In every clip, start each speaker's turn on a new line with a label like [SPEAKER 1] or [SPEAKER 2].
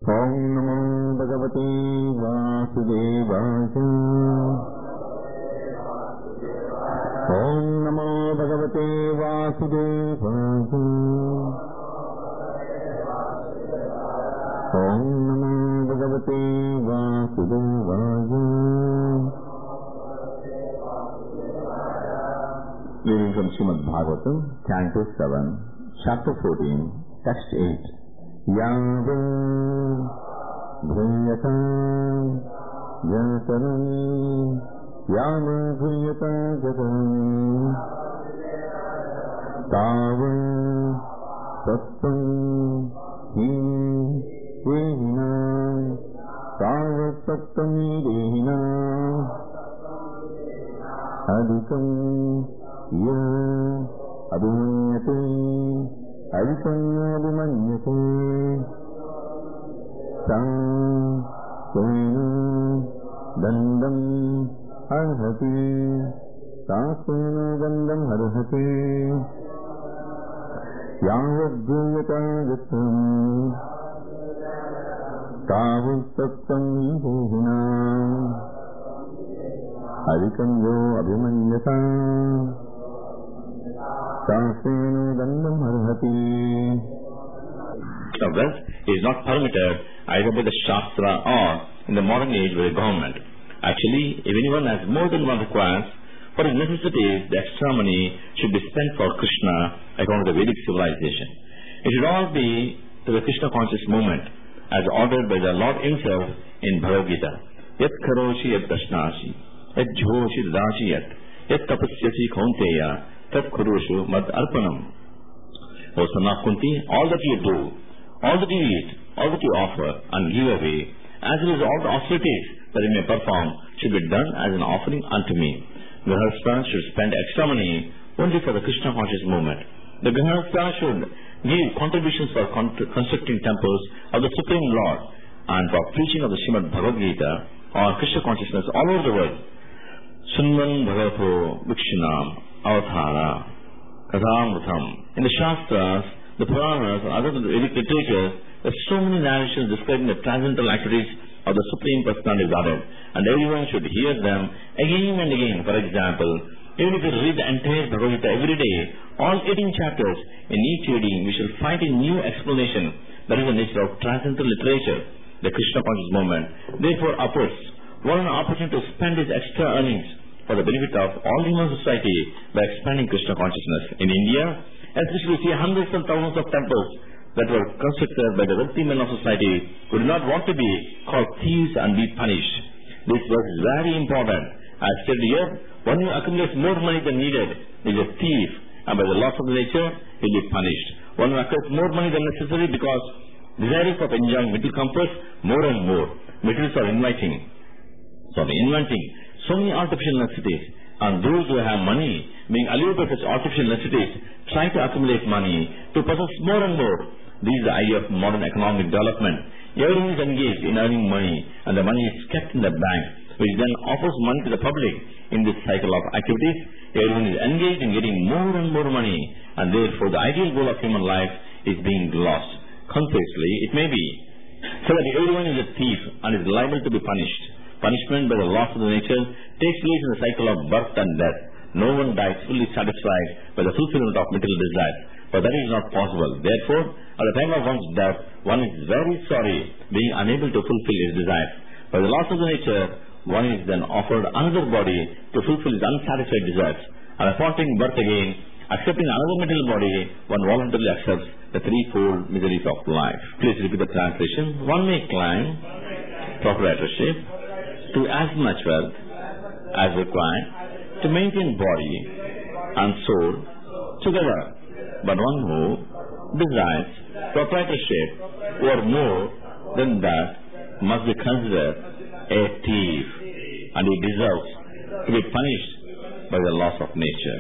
[SPEAKER 1] Om Namo Bhagavate Vasudevaya. Om Namo Bhagavate Vasudevaya. Om Namo Bhagavate Vasudevaya. Reading from Srimad Bhagavatam, Canto 7, Chapter 14, Text 8. Yāva bhuyata jatarani yāva bhuyata jatarani tāva sattam hi dehina tāva sattam hi dehina adhikam ya abhimanyate Adikanyabhimanyate Sam Svenu Dandam Arhati Sasvenu Dandam Arhati Yavadhyayata Jatam Tavusattam Hihina Adikanya Abhimanyata
[SPEAKER 2] Of wealth is not permitted either by the Shastra or in the modern age by the government. Actually, if anyone has more than one requirement, for his necessities, the extra money should be spent for Krishna according to the Vedic civilization. It should all be to the Krishna conscious movement, as ordered by the Lord himself in Bhagavad Gita. Yat karoshi yat dashnashi, yat jhoshi dadashi yat tapasyasi kaunteya, Tat Kurushu Mad Arpanam. O son of Kunti, all that you do, all that you eat, all that you offer and give away, as well as all the austerities that you may perform, should be done as an offering unto me. Grihastha should spend extra money only for the Krishna conscious movement. The Grihastha should give contributions for constructing temples of the Supreme Lord and for preaching of the Srimad Bhagavad Gita or Krishna consciousness all over the world. Sunvan Bhagavato Vikshinam Avthara, Kathamrutham. In the Shastras, the Puranas, and other Vedic literature, there are so many narrations describing the transcendental activities of the Supreme Personality of Godhead, and everyone should hear them again and again. For example, even if you read the entire Bhagavad Gita every day, all 18 chapters, in each reading we shall find a new explanation. That is the nature of transcendental literature, the Krishna conscious movement. Therefore, uppers, what an opportunity to spend his extra earnings for the benefit of all human society by expanding Krishna consciousness. In India, especially we see hundreds and thousands of temples that were constructed by the wealthy men of society who do not want to be called thieves and be punished. This verse is very important. As said here, one who accumulates more money than needed is a thief, and by the laws of nature he will be punished. One who accumulates more money than necessary because desirous of enjoying material comforts more and more. Materials are inventing so many artificial necessities, and those who have money, being allured by such artificial necessities, try to accumulate money to possess more and more. This is the idea of modern economic development. Everyone is engaged in earning money, and the money is kept in the bank, which then offers money to the public. In this cycle of activities, everyone is engaged in getting more and more money, and therefore the ideal goal of human life is being lost. Conversely, it may be so that everyone is a thief and is liable to be punished. Punishment by the laws of the nature takes place in the cycle of birth and death. No one dies fully satisfied by the fulfillment of material desires, but that is not possible. Therefore, at the time of one's death, one is very sorry, being unable to fulfill his desires. By the laws of the nature, one is then offered another body to fulfill his unsatisfied desires. And upon taking birth again, accepting another material body, one voluntarily accepts the threefold miseries of life. Please repeat the translation. One may climb proprietorship to as much wealth as required to maintain body and soul together, but one who desires proprietorship or more than that must be considered a thief, and he deserves to be punished by the laws of nature.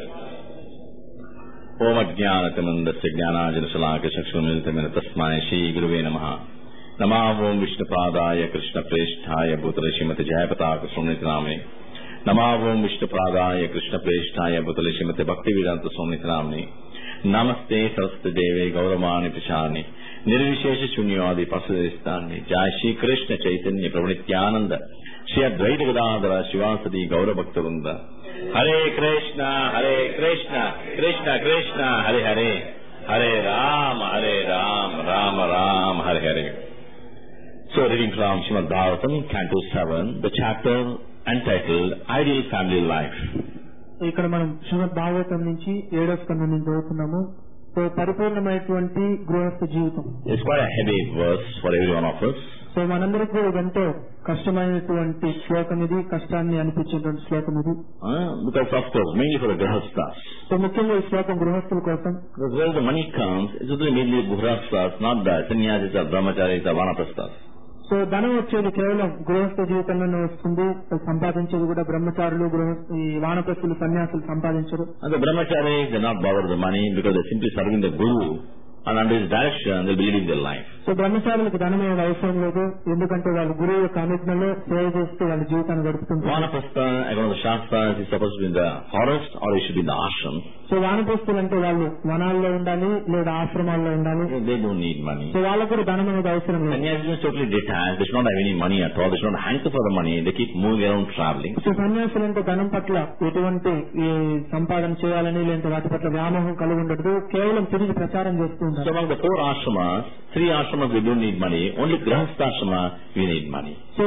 [SPEAKER 2] Om Ajnanatamandasya Jnanajanasalaka Chakshurmilitamena Tasmai Shri Guruve Namaha. Namavom Vishnupadaya Krishna Presthaya Bhutale Srimati Jayapataka Sumnitramani. Namavom Vishnupadaya Krishna Presthaya Bhutale Srimati Bhaktivedanta Sumnitramani. Namaste Saraswati Deve Gauramani Prachani निर्विशेष शून्यवादी पशुस्थानी जय श्री कृष्ण चैतन्य प्रभु नित्यानंद श्री अद्वैत गदाधर शिवासदी गौर भक्तवृंद हरे Krishna Krishna Krishna Hare Hare Hare Ram Ram Ram Hare Hare. So reading from Srimad Bhagavatam, Canto 7, the chapter entitled Ideal Family Life.
[SPEAKER 3] ఇక్కడ మనం శ్రీమద్ భాగవతం నుంచి 7వ స్కందం నుంచి చదువుతున్నాము. సో పరిపూర్ణమైనటువంటి గృహస్థ జీవితం.
[SPEAKER 2] It's quite a heavy verse for every one of us.
[SPEAKER 3] So మనందరికీ ఎంతో కష్టమైనటువంటి శ్లోకం ఇది, కష్టాన్ని అనిపించేటువంటి శ్లోకం ఇది.
[SPEAKER 2] Because of course, mainly for the grahasthas.
[SPEAKER 3] So ముఖ్యంగా ఈ శ్లోకం గృహస్థుల కోసం.
[SPEAKER 2] Because where the money comes, it's only mainly grahasthas, not the sannyasis or brahmacharis or vanaprasthas.
[SPEAKER 3] So ధనం వచ్చేది కేవలం గృహస్థ జీవితంలోనే వస్తుంది. సంపాదించేది కూడా బ్రహ్మచారులు, ఈ వానప్రస్థులు, సన్యాసులు సంపాదించరు.
[SPEAKER 2] And the brahmacharis, they not bother the money because they're simply serving the guru. And under his direction, they'll be leading their life.
[SPEAKER 3] So బ్రహ్మచారులకు ధనం ఏమి అవసరం లేదు, ఎందుకంటే వాళ్ళు గురువు యొక్క అనుజ్ఞలో సేవ చేస్తూ వాళ్ళ జీవితాన్ని గడుపుతుంటారు.
[SPEAKER 2] Vanaprastha, according to the Shastras, is supposed to be in the forest or he should be in the ashram.
[SPEAKER 3] So వానప్రస్థులు అంటే వాళ్ళు వనాల్లో ఉండాలి లేదా ఆశ్రమాల్లో ఉండాలి.
[SPEAKER 2] They don't need money.
[SPEAKER 3] So వాళ్ళకు కూడా ధనం అనేది అవసరం లేదు.
[SPEAKER 2] Sannyasis is totally detached. They should not have any money at all. They should not hanker for the money. They keep moving around traveling.
[SPEAKER 3] So సన్యాసులు అంటే ధనం పట్ల ఎటువంటి సంపాదన చేయాలని లేదంటే వాటి పట్ల వ్యామోహం కలిగి ఉండదు, కేవలం తిరిగి ప్రచారం చేస్తూ ఉంటారు.
[SPEAKER 2] So among the 4 ashramas, 3 ashramas we don't need money. Only grahastha ashrama we need money.
[SPEAKER 3] So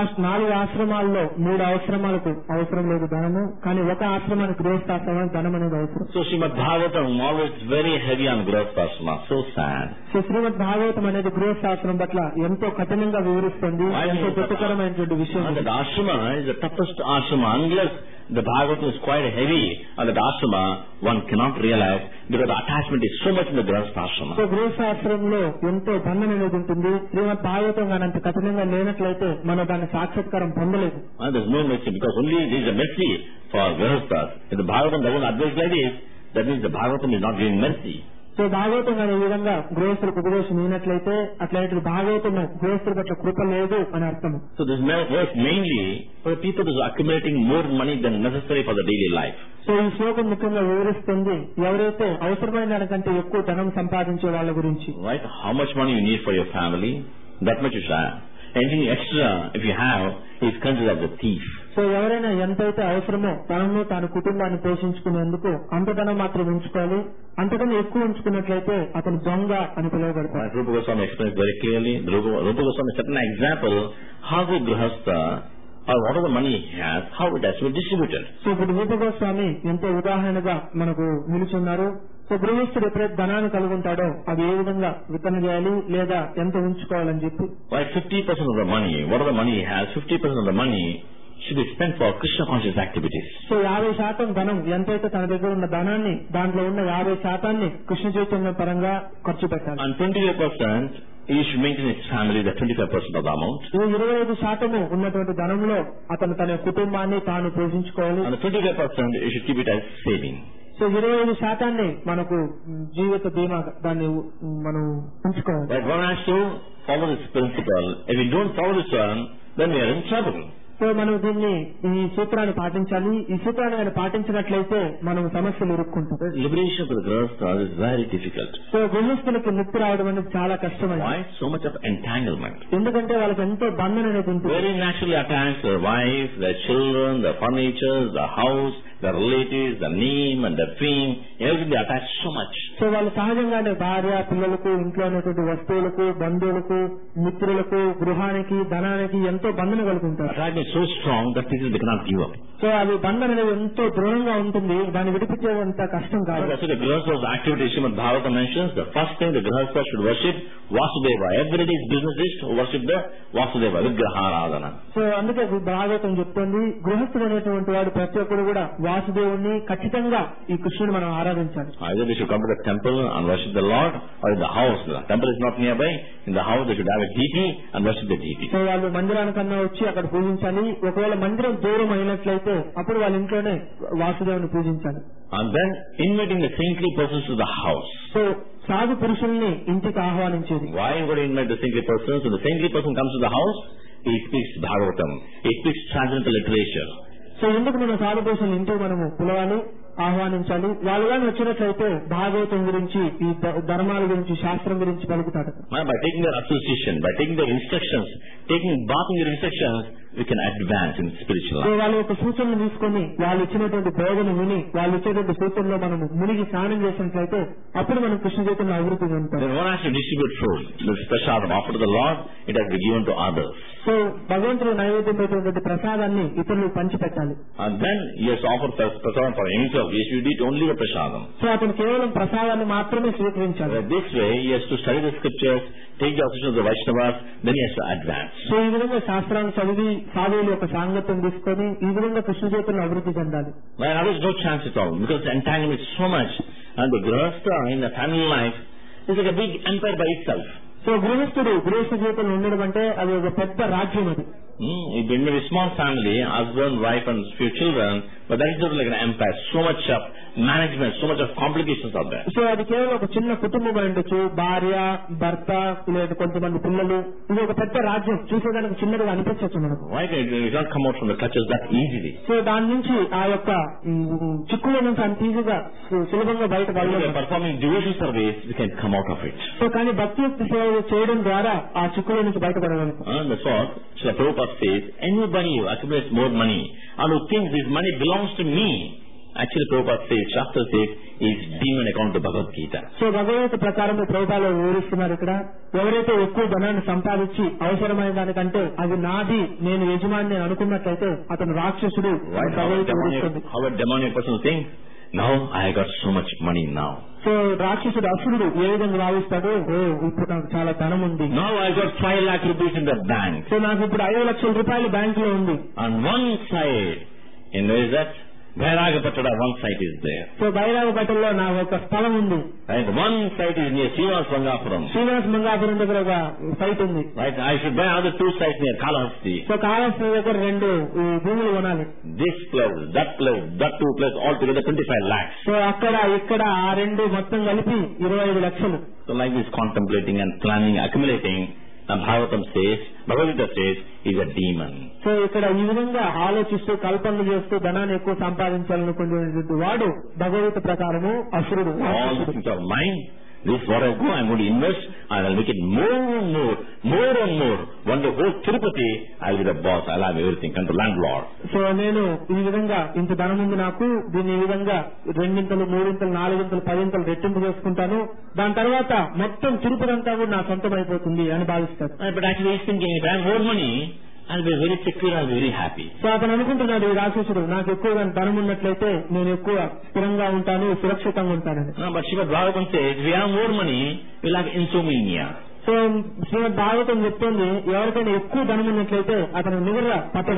[SPEAKER 3] 4 ఆశ్రమాల్లో 3 ఆశ్రమాలకు అవసరం లేదు ధనము, కానీ ఒక ఆశ్రమానికి గృహస్థాశ్రమానికి ధనం అనేది అవసరం.
[SPEAKER 2] So Srimad Bhagavatam always very heavy on grahastha ashrama. So sad.
[SPEAKER 3] So శ్రీమద్ భాగవతం అనేది గృహస్థాశ్రమం పట్ల ఎంతో కఠినంగా వివరిస్తుంది, ఎంతో దుఃఖకరమైనటువంటి విషయం.
[SPEAKER 2] That ashrama is the toughest ashrama. Unless the Bhagavatam is quite heavy on that ashrama, one cannot realize because the attachment is so much in the grahastha ashrama.
[SPEAKER 3] So గృహస్థాశ్రమంలో ఎంతో బంధన అనేది ఉంటుంది. శ్రీమద్ భాగవతం అంత కఠినంగా లేనట్లయితే మనం దాన్ని సాక్షాత్కారం పొందలేదు.
[SPEAKER 2] There is no mercy because only there is a mercy for grahasthas. If the Bhagavatam doesn't advise like this, that means the Bhagavatam is not giving mercy.
[SPEAKER 3] So Bhagavatam అనే విధంగా గృహస్థులకు ఉపదేశం అయినట్లయితే అట్లాంటి భాగవతం గృహస్థుల పట్ల కృప లేదు అని అర్థం.
[SPEAKER 2] So this verse mainly for people who are accumulating more money than necessary for the daily life.
[SPEAKER 3] So ఈ శ్లోకం ముఖ్యంగా వివరిస్తుంది ఎవరైతే అవసరమైన దానికంటే ఎక్కువ ధనం సంపాదించే వాళ్ళ గురించి.
[SPEAKER 2] Right? How much money you need for your family, that much you should have. Anything extra if you have is considered as a thief.
[SPEAKER 3] So ఎవరైనా ఎంతైతే అవసరమో తనను తాను కుటుంబాన్ని పోషించుకునేందుకు అంత ధనం మాత్రం ఉంచుకోవాలి, అంతకన్నా ఎక్కువ ఉంచుకున్నట్లయితే అతను దొంగ అని పిలువబడతాడు.
[SPEAKER 2] Rupa Goswami explains very clearly. Rupa Goswami set an example how the grahastha or whatever money he has, how it has to be distributed.
[SPEAKER 3] So ఇప్పుడు రూప గోస్వామి ఎంతో ఉదాహరణగా మనకు నిలుచున్నారు. సో గృహస్థుడు ఎప్పుడైతే ధనాన్ని కలిగి ఉంటాడో అది ఏ విధంగా విత్తనం చేయాలి లేదా ఎంత ఉంచుకోవాలని చెప్పి.
[SPEAKER 2] Like 50% of the money, whatever money he has, 50% of the money should be spent for Krishna conscious activities.
[SPEAKER 3] So 50% ధనం ఎంతైతే తన దగ్గర ఉన్న ధనాన్ని దాంట్లో ఉన్న 50% కృష్ణ చైతన్య పరంగా ఖర్చు పెట్టాలి.
[SPEAKER 2] And 25% he should maintain his family, the 25% of the amount.
[SPEAKER 3] 25% ఉన్నటువంటి ధనంలో అతను తన కుటుంబాన్ని తాను పోషించుకోవాలి.
[SPEAKER 2] And the 25% he should keep it as saving.
[SPEAKER 3] So 25% మనకు జీవిత బీమా దాన్ని మనం ఉంచుకోవాలి.
[SPEAKER 2] But one has to follow this principle. If we don't follow this one, then we are in trouble.
[SPEAKER 3] So మనం దీన్ని ఈ సూత్రాన్ని పాటించాలి. ఈ సూత్రాన్ని మనం పాటించినట్లయితే మనం సమస్యలు ఎదుర్కొంటాం.
[SPEAKER 2] Liberation for the grahasthas is very difficult.
[SPEAKER 3] So గృహస్థులకు ముక్తి రావడం అనేది చాలా కష్టమైంది.
[SPEAKER 2] Why? So much of entanglement.
[SPEAKER 3] ఎందుకంటే వాళ్ళకి ఎంతో బంధన అనేది ఉంటుంది.
[SPEAKER 2] Very naturally attached to their wife, their children, their furniture, the house, their relatives, the name and the fame, everything they attach so much.
[SPEAKER 3] So వాళ్ళు సహజంగానే భార్య, పిల్లలకు, ఇంట్లో ఉన్నటువంటి వస్తువులకు, బంధువులకు, మిత్రులకు, గృహానికి, ధనానికి ఎంతో బంధన కలుగుతుంటారు.
[SPEAKER 2] Attachment is so strong that people they cannot give up.
[SPEAKER 3] So అది బంధన అనేది ఎంతో దృఢంగా ఉంటుంది, దాన్ని విడిపించేంత కష్టం కాదు.
[SPEAKER 2] That's why the grahastha's activity Srimad Bhagavatam mentions. The first thing the grahastha should worship Vasudeva. Every day's business is to worship the Vasudeva, Vigraharadhana.
[SPEAKER 3] So అందుకే భాగవతం చెప్తుంది గృహస్థుడు అనేటువంటి వాడు ప్రతి ఒక్కరు కూడా వాసుదేవుణ్ణి ఖచ్చితంగా ఈ కృష్ణుని మనం ఆరాధించాలి.
[SPEAKER 2] Either they should come to the temple and worship the Lord, or in the house. The temple is not nearby. In the house they should have a deity and worship the deity.
[SPEAKER 3] So వాళ్ళు మందిరానికన్నా వచ్చి అక్కడ పూజించాలి. ఒకవేళ మందిరం దూరం అయినట్లయితే అప్పుడు వాళ్ళ ఇంట్లోనే వాసుదేవుని పూజించాలి.
[SPEAKER 2] And then inviting the saintly persons to the house.
[SPEAKER 3] So సాధు పురుషుల్ని ఇంటికి ఆహ్వానించేది.
[SPEAKER 2] Why would you invite the saintly persons? When the saintly person comes to the house, he speaks Bhagavatam. He speaks transcendental literature.
[SPEAKER 3] So ఎందుకు మన సాధు పురుషుల్ని ఇంటికి మనము పిలవాలి? ఆహ్వానించాలి. వాళ్ళు కానీ వచ్చినట్లయితే భాగవతం గురించి, ఈ ధర్మాల గురించి, శాస్త్రం గురించి పలుకుతాడు.
[SPEAKER 2] By taking their association, by taking their instructions, taking bath in their instructions, we can advance in spiritual life.
[SPEAKER 3] వాళ్ళ యొక్క సూచనలు తీసుకొని, వాళ్ళు ఇచ్చినటువంటి బోధన విని, వాళ్ళు ఇచ్చేటువంటి సూచనలో మనం మునిగి స్నానం చేసినట్లయితే అప్పుడు మనం కృష్ణ చైతన్య అభివృద్ధి ఉంటాం.
[SPEAKER 2] Then one has to distribute food. This prashadam offered to the Lord, it has to be given to others.
[SPEAKER 3] So భగవంతుడు నైవేద్యం పెట్టినటువంటి ప్రసాదాన్ని ఇతరులు పంచిపెట్టాలి.
[SPEAKER 2] And then he has offered prasadam for himself. He should eat only the prasadam.
[SPEAKER 3] So అతను కేవలం ప్రసాదాన్ని మాత్రమే స్వీకరించాలి.
[SPEAKER 2] This way he has to study the scriptures, take the association of the Vaishnavas, then he has to advance.
[SPEAKER 3] So ఈ విధంగా శాస్త్రాన్ని చదివి సాధువుల యొక్క సాంగత్యం తీసుకొని ఈ విధంగా కృష్ణ చైతన్య అభివృద్ధి చెందాలి.
[SPEAKER 2] There is no chance at all because the entanglement is so much, and the grihastha in the family life is like a big empire by itself.
[SPEAKER 3] So గృహస్థ జీవితంలో ఉండడం అంటే అది ఒక పెద్ద రాజ్యం. అది
[SPEAKER 2] it may be a small family, husband, wife and few children, but that is not like an empire. So much of management, so much of complications are there.
[SPEAKER 3] So అది కేవలం ఒక చిన్న కుటుంబం ఉండొచ్చు, భార్య, భర్త, లేదా కొంతమంది పిల్లలు. ఇది ఒక పెద్ద రాజ్యం, చూసేదానికి చిన్నదిగా అనిపించవచ్చు మనకు.
[SPEAKER 2] Why can it not come out from the clutches that easily?
[SPEAKER 3] So దాని నుంచి ఆ యొక్క చిక్కుల నుంచి అంత ఈజీగా సులభంగా బయట
[SPEAKER 2] performing devotional service, we can come out of it.
[SPEAKER 3] So కానీ భక్తి సేవ చేయడం ద్వారా ఆ చిక్కుల నుంచి బయటపడగలం.
[SPEAKER 2] That's what Srila Prabhupada says. Anybody who accumulates more money and who thinks this money belongs to me, actually Prabhupada says, Shastra says, is demon according to Bhagavad Gita.
[SPEAKER 3] So Bhagavad Gita ప్రకారం ప్రభుపాలు వివరిస్తున్నారు ఇక్కడ, ఎవరైతే ఎక్కువ ధనాన్ని సంపాదించి అవసరమైన దానికంటే అది నాది, నేను యజమాని అనుకున్నట్లయితే అతను రాక్షసుడు.
[SPEAKER 2] How a demonic person thinks, now I got so much money now.
[SPEAKER 3] So రాక్షసుడు అసురుడు ఏ విధంగా భావిస్తాడు, ఇప్పుడు నాకు చాలా ధనం ఉంది.
[SPEAKER 2] Now I got 5 lakh rupees in the bank.
[SPEAKER 3] So నాకు ఇప్పుడు 5 లక్షల రూపాయలు బ్యాంక్ లో ఉంది.
[SPEAKER 2] On one side, in where is that? Vairagapattada, one side is there.
[SPEAKER 3] So బైరాగపట్టణంలో నా ఒక స్థలం ఉంది.
[SPEAKER 2] Right, one side is near Srinivas Mangapuram.
[SPEAKER 3] Srinivas Mangapuram దగ్గర ఒక సైట్ ఉంది.
[SPEAKER 2] Right, I should buy other 2 sites near Kalahasti.
[SPEAKER 3] So Kalahasti దగ్గర 2 భూములు కొనాలి.
[SPEAKER 2] This plus, that 2 plus, altogether 25 lakhs.
[SPEAKER 3] So అక్కడ ఇక్కడ ఆ 2 మొత్తం కలిపి 25 లక్షలు.
[SPEAKER 2] So like this contemplating and planning, accumulating, and Bhagavatam says, Bhagavad Gita says, is a demon.
[SPEAKER 3] So ఇక్కడ ఈ విధంగా ఆలోచిస్తూ కల్పనలు చేస్తూ ధనాన్ని ఎక్కువ సంపాదించాలనుకునేటువంటి వాడు భగవద్గీత ప్రకారము అసురుడు.
[SPEAKER 2] All the things of mine, this what I go, I'm going to invest, and I'll make it more and more. One day, whole Tirupati, I'll be the boss, I'll have everything, and the landlord.
[SPEAKER 3] So నేను ఈ విధంగా ఇంత ధనం ఉంది నాకు, దీన్ని ఈ విధంగా 2, 3, 4, 10 రెట్టింపు చేసుకుంటాను, దాని తర్వాత మొత్తం తిరుపతి అంతా కూడా నా సొంతం అయిపోతుంది అని భావిస్తాడు.
[SPEAKER 2] But actually he's thinking, if I have more money, I'll be very secure, I'll be very happy.
[SPEAKER 3] So అతను అనుకుంటున్నాడు, ఈ రాక్షసుడు, నాకు ఎక్కువగా ధనం ఉన్నట్లయితే నేను ఎక్కువ స్థిరంగా ఉంటాను, సురక్షితంగా ఉంటానని.
[SPEAKER 2] But Srimad Bhagavatam says, if we have more money, we'll have insomnia.
[SPEAKER 3] So శ్రీమద్ భాగవతం చెప్తుంది, ఎవరికైనా ఎక్కువ ధనం ఉన్నట్లయితే అతను నిద్ర పట్టదు.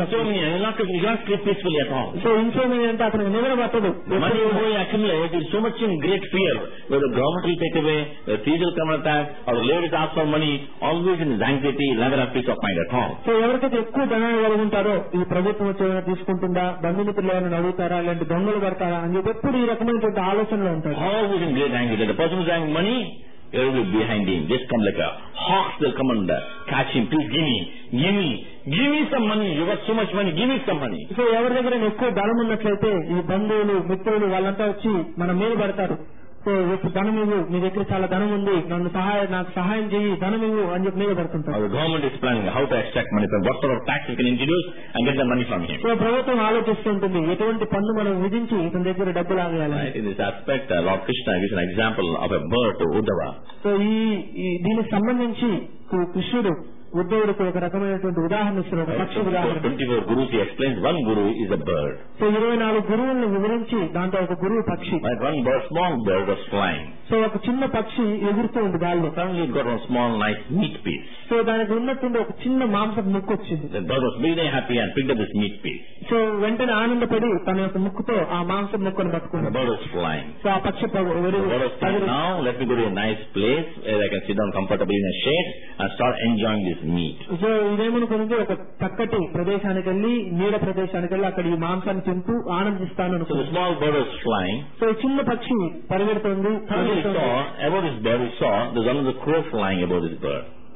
[SPEAKER 3] సో ఇన్సోమియా అంటే అతనికి నిద్ర పట్టదు.
[SPEAKER 2] Money will accumulate with so much in great fear, where the government will take away, the thieves will come and attack, or the ladies ask for money, always in his anxiety, never have peace of mind at all.
[SPEAKER 3] So ఎవరికైతే ఎక్కువ ధనాన్ని కలిగి ఉంటారో, ఈ ప్రభుత్వం వచ్చేమైనా తీసుకుంటుందా, బంధుమిత్రులు ఏమైనా అడుగుతారా, లేదంటే దొంగలు పడతారా అని చెప్పి ఎప్పుడు ఈ రకమైనటువంటి ఆలోచనలో ఉంటారు.
[SPEAKER 2] Always in great anxiety. The person who is having money, everybody will be behind him. Just come like a hawks, they'll come and catch him. Please give me some money. You got so much money, give me some money.
[SPEAKER 3] So ఎవరి దగ్గర ఎక్కువ ధనం ఉన్నట్లయితే ఈ బంధువులు, మిత్రులు వాళ్ళంతా వచ్చి మన మీద పడతారు. సో ధనం ఇవ్వు, నీ దగ్గర చాలా ధనం ఉంది, నాకు సహాయం చేయి, ధనం ఇవ్వు అని చెప్పి మీద పడుతుంటారు.
[SPEAKER 2] The government is planning how to extract money from what sort of tax we can introduce and get the money from him.
[SPEAKER 3] So ప్రభుత్వం ఆలోచిస్తుంటుంది, ఎటువంటి పన్ను మనం విధించి ఇతని దగ్గర డబ్బులు ఆగేయాలి.
[SPEAKER 2] In this aspect, Lord Krishna gives an example of a bird to Uddhava.
[SPEAKER 3] So దీనికి సంబంధించి కృష్ణుడు ఉద్ధవుడికి ఒక రకమైనటువంటి ఉదాహరణ ఇస్తున్నారు, ఒక పక్షి ఉదాహరణ.
[SPEAKER 2] 24 gurus he explains, one guru is a bird.
[SPEAKER 3] So 24 గురువులను వివరించి దాంట్లో ఒక గురువు పక్షి.
[SPEAKER 2] Like one bird, small bird was flying.
[SPEAKER 3] So ఒక చిన్న పక్షి ఎగురుతూ ఉంది గాల్లో.
[SPEAKER 2] Suddenly it got a small nice meat piece.
[SPEAKER 3] So దానికి ఉన్నట్టుండి ఒక చిన్న మాంసపు ముక్కు వచ్చింది.
[SPEAKER 2] The bird was very happy and picked up this meat piece.
[SPEAKER 3] So వెంటనే ఆనందపడి తన యొక్క ముక్కుతో ఆ మాంసం ముక్కను పట్టుకుంది.
[SPEAKER 2] The bird was flying.
[SPEAKER 3] So ఆ పక్షి
[SPEAKER 2] now let me go to a nice place where I can sit down comfortably in a shade and start enjoying this meat.
[SPEAKER 3] So ఇదేమనుకుంది, ఒక చక్కటి ప్రదేశానికి వెళ్ళి, నీడ ప్రదేశానికి వెళ్ళి అక్కడ ఈ మాంసాన్ని తింటూ ఆనందిస్తాను అనుకుంది.
[SPEAKER 2] So the small bird was flying.
[SPEAKER 3] So ఈ చిన్న పక్షి పరిగెడుతుంది.
[SPEAKER 2] About this bird, we saw there's another crow flying above this bird.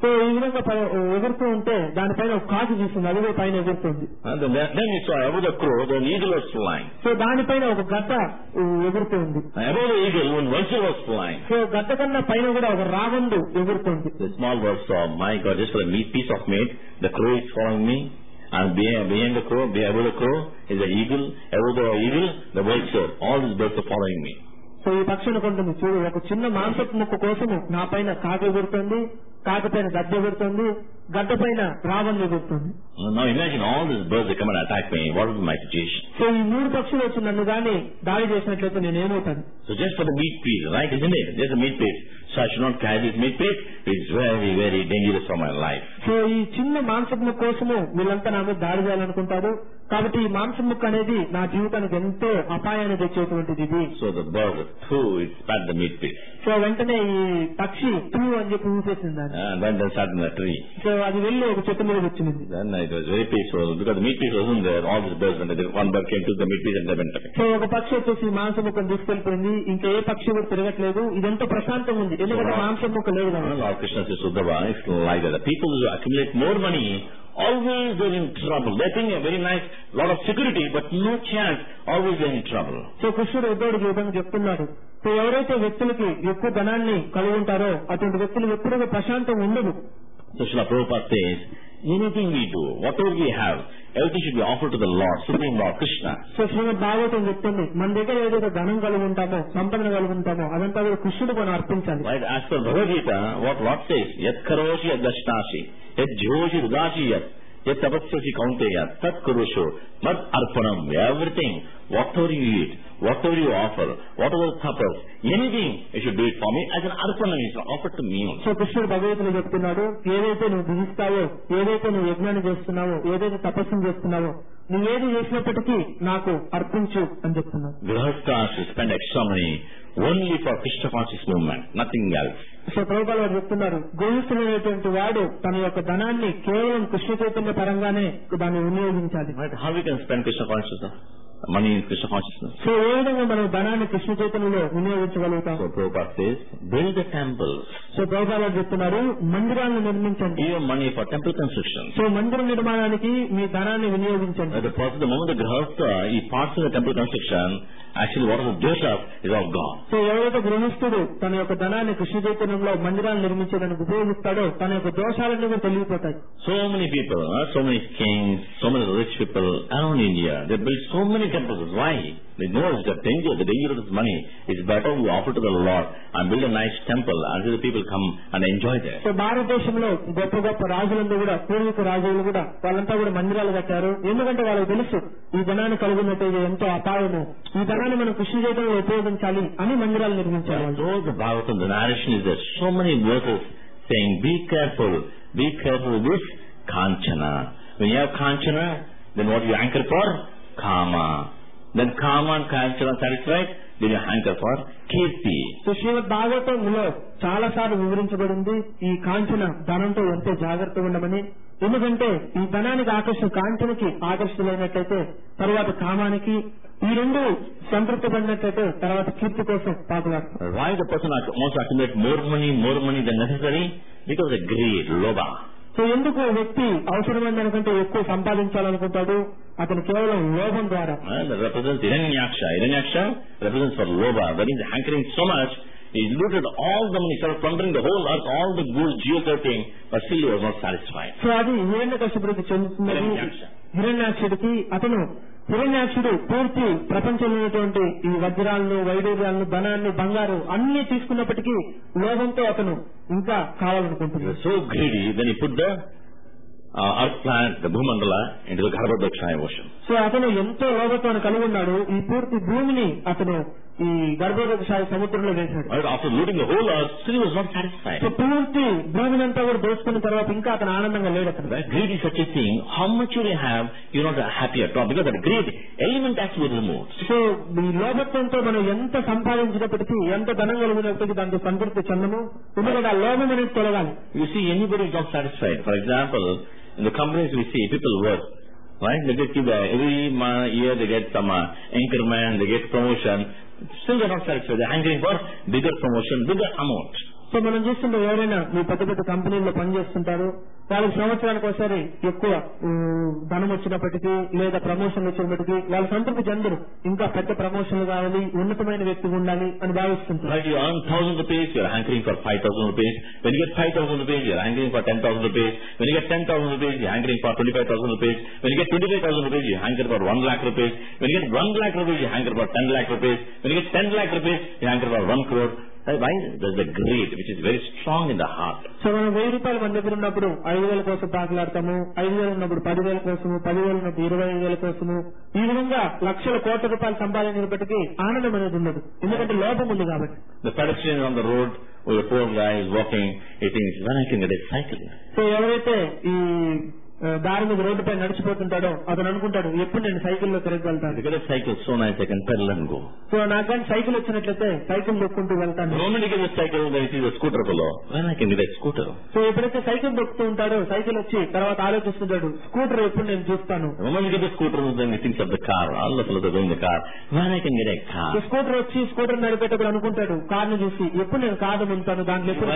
[SPEAKER 3] So ఈ విధంగా ఎగురుతూ ఉంటే దానిపైన ఒక కాకి చూస్తుంది, అది కూడా పైన ఎగురుతుంది.
[SPEAKER 2] Then he saw above the crow, the eagle was flying.
[SPEAKER 3] So దానిపైన ఒక గద్ద ఎగురుతుంది.
[SPEAKER 2] Above the eagle, one vulture was flying.
[SPEAKER 3] So గద్ద కన్నా పైన కూడా ఒక రావండు ఎగురుతుంది.
[SPEAKER 2] The small bird saw, my God, just for a piece of meat, the crow is following me. And behind the crow, above the crow is the eagle, above the eagle, the vulture. All these birds are following me.
[SPEAKER 3] So ఈ పక్షి అనుకుంటుంది, చూడు ఒక చిన్న మాంసపు ముక్క కోసము నా పైన కాకి ఎగురుతుంది, కాకి పైన గద్ద ఎగురుతుంది, గద్ద పైన రావణ్ణి ఎగురుతుంది.
[SPEAKER 2] Now imagine all these birds that come and attack me. What will be my situation?
[SPEAKER 3] So ఈ 3 పక్షులు వచ్చి నన్ను గాని దాడి చేసినట్లయితే నేను ఏమవుతాను?
[SPEAKER 2] So just for the meat piece, right, isn't it? Just a meat piece. So I should not carry this meat piece. It's very, very dangerous for my life.
[SPEAKER 3] So ఈ చిన్న మాంసపు ముక్క కోసము వీళ్ళంతా నా మీద దాడి చేయాలనుకుంటారు. కాబట్టి ఈ మాంసం ముక్క అనేది నా జీవితానికి ఎంతో అపాయాన్ని తెచ్చేటువంటిది ఇది.
[SPEAKER 2] So the bird it spat the meat piece.
[SPEAKER 3] So వెంటనే ఈ పక్షి అని చెప్పి ఊసేసింది.
[SPEAKER 2] And then sat in the tree.
[SPEAKER 3] So అది వెళ్ళి ఒక చెట్టు మీద వచ్చింది.
[SPEAKER 2] Then it was very peaceful because the meat piece wasn't there. All these birds, when one bird came to the meat piece and they went away.
[SPEAKER 3] So ఒక పక్షి వచ్చేసి మాంసం ముక్కను తీసుకెళ్లిపోయింది. ఇంకా ఏ పక్షి కూడా తిరగట్లేదు. ఇదంతా ప్రశాంతంగా ఉంది, ఎందుకంటే మాంసం ముక్క లేదు.
[SPEAKER 2] Lord Krishna says, Uddhava, it's like that. The people who accumulate more money, always they're in trouble. They think a very nice, lot of security, but no chance, always they're in trouble.
[SPEAKER 3] So కృష్ణుడు ఉద్ధవుడికి విధంగా చెప్తున్నాడు. So ఎవరైతే వ్యక్తులకి ఎక్కువ ధనాన్ని కలిగి ఉంటారో అటువంటి వ్యక్తులు ఎప్పుడూ ప్రశాంతంగా ఉండదు.
[SPEAKER 2] So Srila Prabhupada says, anything we do, whatever we have, everything should be offered to the Lord, Supreme Lord Krishna.
[SPEAKER 3] So శ్రీమద్ భాగవతం చెప్తుంది, మన దగ్గర ఏదైతే ధనం కలిగి ఉంటామో, సంపదన కలిగి ఉంటామో అదంతా కూడా కృష్ణుడు మనం అర్పించాలి.
[SPEAKER 2] Right, as per Bhagavad Gita, what Lord says, yat karoshi yat dashnashi, yat jhoshi rudashi yat, yat tapasyasi kaunteya, tat kurusho, mad arpanam, everything, whatever you eat, whatever you offer, whatever tapas, anything, you should do it for me as an arpanam, it's offered to me.
[SPEAKER 3] So కృష్ణుడు భగవద్గీతలో చెప్తున్నాడు, ఏదైతే నువ్వు భుజిస్తావో, ఏదైతే నువ్వు యజ్ఞాన్ని చేస్తున్నావో, ఏదైతే తపస్సును చేస్తున్నావో, నువ్వు ఏది చేసినప్పటికీ నాకు అర్పించు అని చెప్తున్నావు.
[SPEAKER 2] Grihasthas spend extra money only for Krishna conscious movement, nothing else.
[SPEAKER 3] So Prabhupal వారు చెప్తున్నారు, గృహస్థుడైనటువంటి వాడు తన యొక్క ధనాన్ని కేవలం కృష్ణ చైతన్య పరంగానే దాన్ని వినియోగించాలి.
[SPEAKER 2] How we can spend Krishna consciousness? Money in Krishna consciousness.
[SPEAKER 3] So ఏ విధంగా మనం ధనాన్ని కృష్ణ చైతన్యంలో వినియోగించగలుగుతాం?
[SPEAKER 2] So Prabhupada says, build the temples.
[SPEAKER 3] So Prabhupal వారు చెప్తున్నారు, మందిరాలను నిర్మించండి.
[SPEAKER 2] Give money for temple construction.
[SPEAKER 3] So మందిర నిర్మాణానికి మీ ధనాన్ని వినియోగించండి.
[SPEAKER 2] The moment the grihastha he parts in the temple construction, actually what is the dosha is all gone.
[SPEAKER 3] So ఎవరైతే గృహస్థుడు తన యొక్క ధనాన్ని కృష్ణ చైతన్యంలో మందిరాలు నిర్మించడానికి ఉపయోగిస్తాడో తన యొక్క దోషాలన్నీ కూడా తొలగిపోతాయి.
[SPEAKER 2] So many people, so many kings, so many rich people around India, they build so many temples. Why? They know it's the danger of this money. It's better we offer to the Lord and build a nice temple and the people come and enjoy there.
[SPEAKER 3] So భారతదేశంలో గొప్ప గొప్ప రాజులందరూ కూడా, పూర్వీక రాజులు కూడా, వాళ్ళంతా కూడా మందిరాలు కట్టారు. ఎందుకంటే వాళ్ళకి తెలుసు ఈ ధనాన్ని కలిగినట్టు ఎంతో అపాయము, ఈ ధనాన్ని మనం కృష్ణ చైతన్యంలో ఉపయోగించాలి అని మందిరాలు నిర్మించారు.
[SPEAKER 2] So the Bhagavatam, the narration is there, so many verses saying, be careful with this Kanchana. When you have Kanchana, then what you anchor for? Kama. Then Kama and Kanchana satisfied, then you anchor for Kirti.
[SPEAKER 3] So Srimad భాగవతంలో చాలా సార్లు వివరించబడింది ఈ కాంచన ధనంతో ఎంతో జాగ్రత్తగా ఉండమని. ఎందుకంటే ఈ ధనానికి కాంచనకి ఆకర్షితులైనట్లయితే తర్వాత కామానికి, ఈ రెండు సంతృప్తి పడినట్లయితే తర్వాత కీర్తి కోసం పాటుపడతారు.
[SPEAKER 2] Why the person wants to accumulate more money than necessary? Because of greed, lobha.
[SPEAKER 3] So ఎందుకు వ్యక్తి అవసరమైన దానికంటే ఎక్కువ సంపాదించాలనుకుంటాడు? అతను కేవలం లోభం ద్వారా.
[SPEAKER 2] That represents Hiranyaksha. Hiranyaksha represents for lobha. That is hankering so much. He looted all the money, started plundering the whole earth, all the gold, jewels, everything, but still he was not satisfied.
[SPEAKER 3] So అది హిరణ్యకశిపుడికి చెందుతున్నది. హిరణ్యాక్షుడికి హిరణ్యాక్షుడు పూర్తి ప్రపంచంలో ఉన్నటువంటి ఈ వజ్రాలను, వైడూర్యాలను, ధనాన్ని, బంగారు అన్ని తీసుకున్నప్పటికీ లోభంతో అతను ఇంకా కావాలనుకుంటున్నాడు.
[SPEAKER 2] So greedy, then he put the earth planet, the Bhumandala, into the Garbhodakshaya ocean.
[SPEAKER 3] So అతను ఎంతో లోభత్వాన్ని కలిగి ఉన్నాడు. ఈ పూర్తి భూమిని అతను ఈ గర్భోదకశాయ సముద్రంలో వేశాడు.
[SPEAKER 2] After looting the whole earth, still he was not satisfied.
[SPEAKER 3] So పూర్తి భూమిని అంతా కూడా దోచుకున్న తర్వాత ఇంకా అతను ఆనందంగా లేడు. అతను
[SPEAKER 2] greed is such a thing. How much you have, you're not happy at all because that greed element has to be removed.
[SPEAKER 3] So ఈ లోభత్వంతో మనం ఎంత సంపాదించినప్పటికీ, ఎంత ధనం కలిగినప్పటికీ దాంతో సంతృప్తి చెందము. ఎందుకంటే ఆ లోభం అనేది తొలగాలి.
[SPEAKER 2] You see, anybody is not satisfied. For example, in the companies we see people work, right? They get every year they get some increment, they get promotion. Still they're not satisfied. They're hankering for bigger promotion, bigger amount.
[SPEAKER 3] So మనం చూస్తుంటే ఎవరైనా మీ పెద్ద పెద్ద కంపెనీల్లో పనిచేస్తుంటారు, వాళ్ళకి సంవత్సరానికి ఒకసారి ఎక్కువ ధనం వచ్చినప్పటికీ లేదా ప్రమోషన్ వచ్చినప్పటికీ వాళ్ళ సంతృప్తి చెందరు. ఇంకా పెద్ద ప్రమోషన్లు కావాలి, ఉన్నతమైన వ్యక్తి ఉండాలి అని భావిస్తుంటారు.
[SPEAKER 2] Right, you earn 1,000 rupees, you are hankering for 5,000 rupees. When you get 5,000 rupees, you are hankering for 10,000 rupees. When you get 10,000 rupees, you are hankering for 25,000 rupees. When you get 25,000 rupees, you hanker for 1 lakh rupees. When you get 1 lakh rupees, you hanker for 10 lakh rupees. When you get 10 lakh rupees, you hanker for 1 crore. Why? There's the greed which is very strong in the heart.
[SPEAKER 3] So మనం 1000 రూపాయలు మన దగ్గర ఉన్నప్పుడు 5,000 కోసం పాకులాడతాము, 5,000 ఉన్నప్పుడు 10,000 కోసము, 10,000 ఉన్నప్పుడు 25,000 కోసము. ఈ విధంగా లక్షల కోట్ల రూపాయలు సంపాదించినప్పటికీ ఆనందం అనేది ఉండదు, ఎందుకంటే లోపం ఉంది కాబట్టి.
[SPEAKER 2] The pedestrian on the road, where the poor guy is walking, he thinks, when I can get a cycle.
[SPEAKER 3] So ఎవరైతే ఈ దారి మీద రోడ్డుపై నడిచిపోతుంటాడో అతను అనుకుంటాడు, ఎప్పుడు నేను సైకిల్లో తిరగలుగుతాను.
[SPEAKER 2] Cycle so nice, I can pedal and go.
[SPEAKER 3] So నాకు కానీ సైకిల్ వచ్చినట్లయితే సైకిల్ దొక్కుంటూ వెళ్తాను.
[SPEAKER 2] Cycle scooter scooter.
[SPEAKER 3] సో ఎప్పుడైతే సైకిల్ దొక్కుతూ ఉంటాడో సైకిల్ వచ్చి తర్వాత ఆలోచిస్తుంటాడు, స్కూటర్ ఎప్పుడు నేను చూస్తాను. స్కూటర్ వచ్చి స్కూటర్ నడిపేటప్పుడు అనుకుంటాడు, కార్ ను చూసి ఎప్పుడు నేను కారు ఉంటాను, దాంట్లో ఎప్పుడు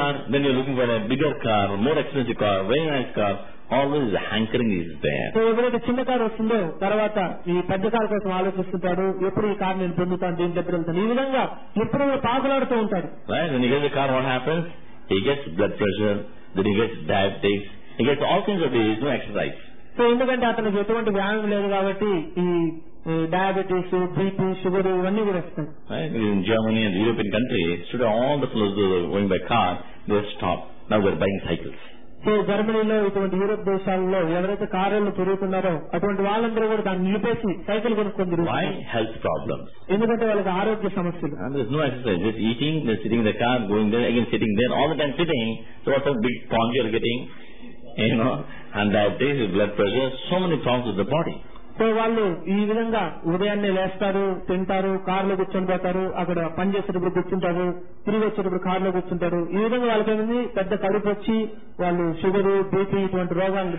[SPEAKER 3] తిరుగుతాను.
[SPEAKER 2] Always the hankering is there.
[SPEAKER 3] So ఎప్పుడైతే చిన్న కారు వస్తుందో తర్వాత ఈ పెద్ద కారు కోసం ఆలోచిస్తుంటాడు, ఎప్పుడు ఈ కారు నేను పొందుతాను, దీని దగ్గర వెళ్తాను. ఈ విధంగా ఎప్పుడు పాకులాడుతూ ఉంటాడు.
[SPEAKER 2] Right? When he gets the car, what happens? He gets blood pressure, then he gets diabetes, he gets all kinds of disease, no exercise.
[SPEAKER 3] So ఎందుకంటే అతనికి ఎటువంటి వ్యాయామం లేదు కాబట్టి ఈ డయాబెటీస్, బీపీ, షుగర్ ఇవన్నీ కూడా వస్తాయి.
[SPEAKER 2] Right? In Germany and European countries, today all the fellows going by car, they stop. Now they're buying cycles.
[SPEAKER 3] So జర్మనీలో ఇటువంటి యూరోప్ దేశాలలో ఎవరైతే కారులు తిరుగుతున్నారో అటువంటి వాళ్ళందరూ కూడా దాన్ని నిలిపేసి సైకిల్ కొనుక్కొని తిరుగుతారు.
[SPEAKER 2] హెల్త్ ప్రాబ్లమ్స్,
[SPEAKER 3] ఎందుకంటే వాళ్ళకి ఆరోగ్య సమస్యలు.
[SPEAKER 2] No exercise, just eating, sitting in the car, going there, again sitting there, all the time sitting. So what a big point you are getting, you know, and diabetes, blood pressure, so many problems with the body.
[SPEAKER 3] So వాళ్ళు ఈ విధంగా ఉదయాన్నే లేస్తారు, తింటారు, కారులో కూర్చొని పోతారు, అక్కడ పని చేసేటప్పుడు కూర్చుంటారు, తిరిగి వచ్చేటప్పుడు కారులో కూర్చుంటారు. ఈ విధంగా వాళ్ళకి ఏమైంది, పెద్ద కడుపు వచ్చి వాళ్ళు షుగర్, బీపీ ఇటువంటి రోగాలను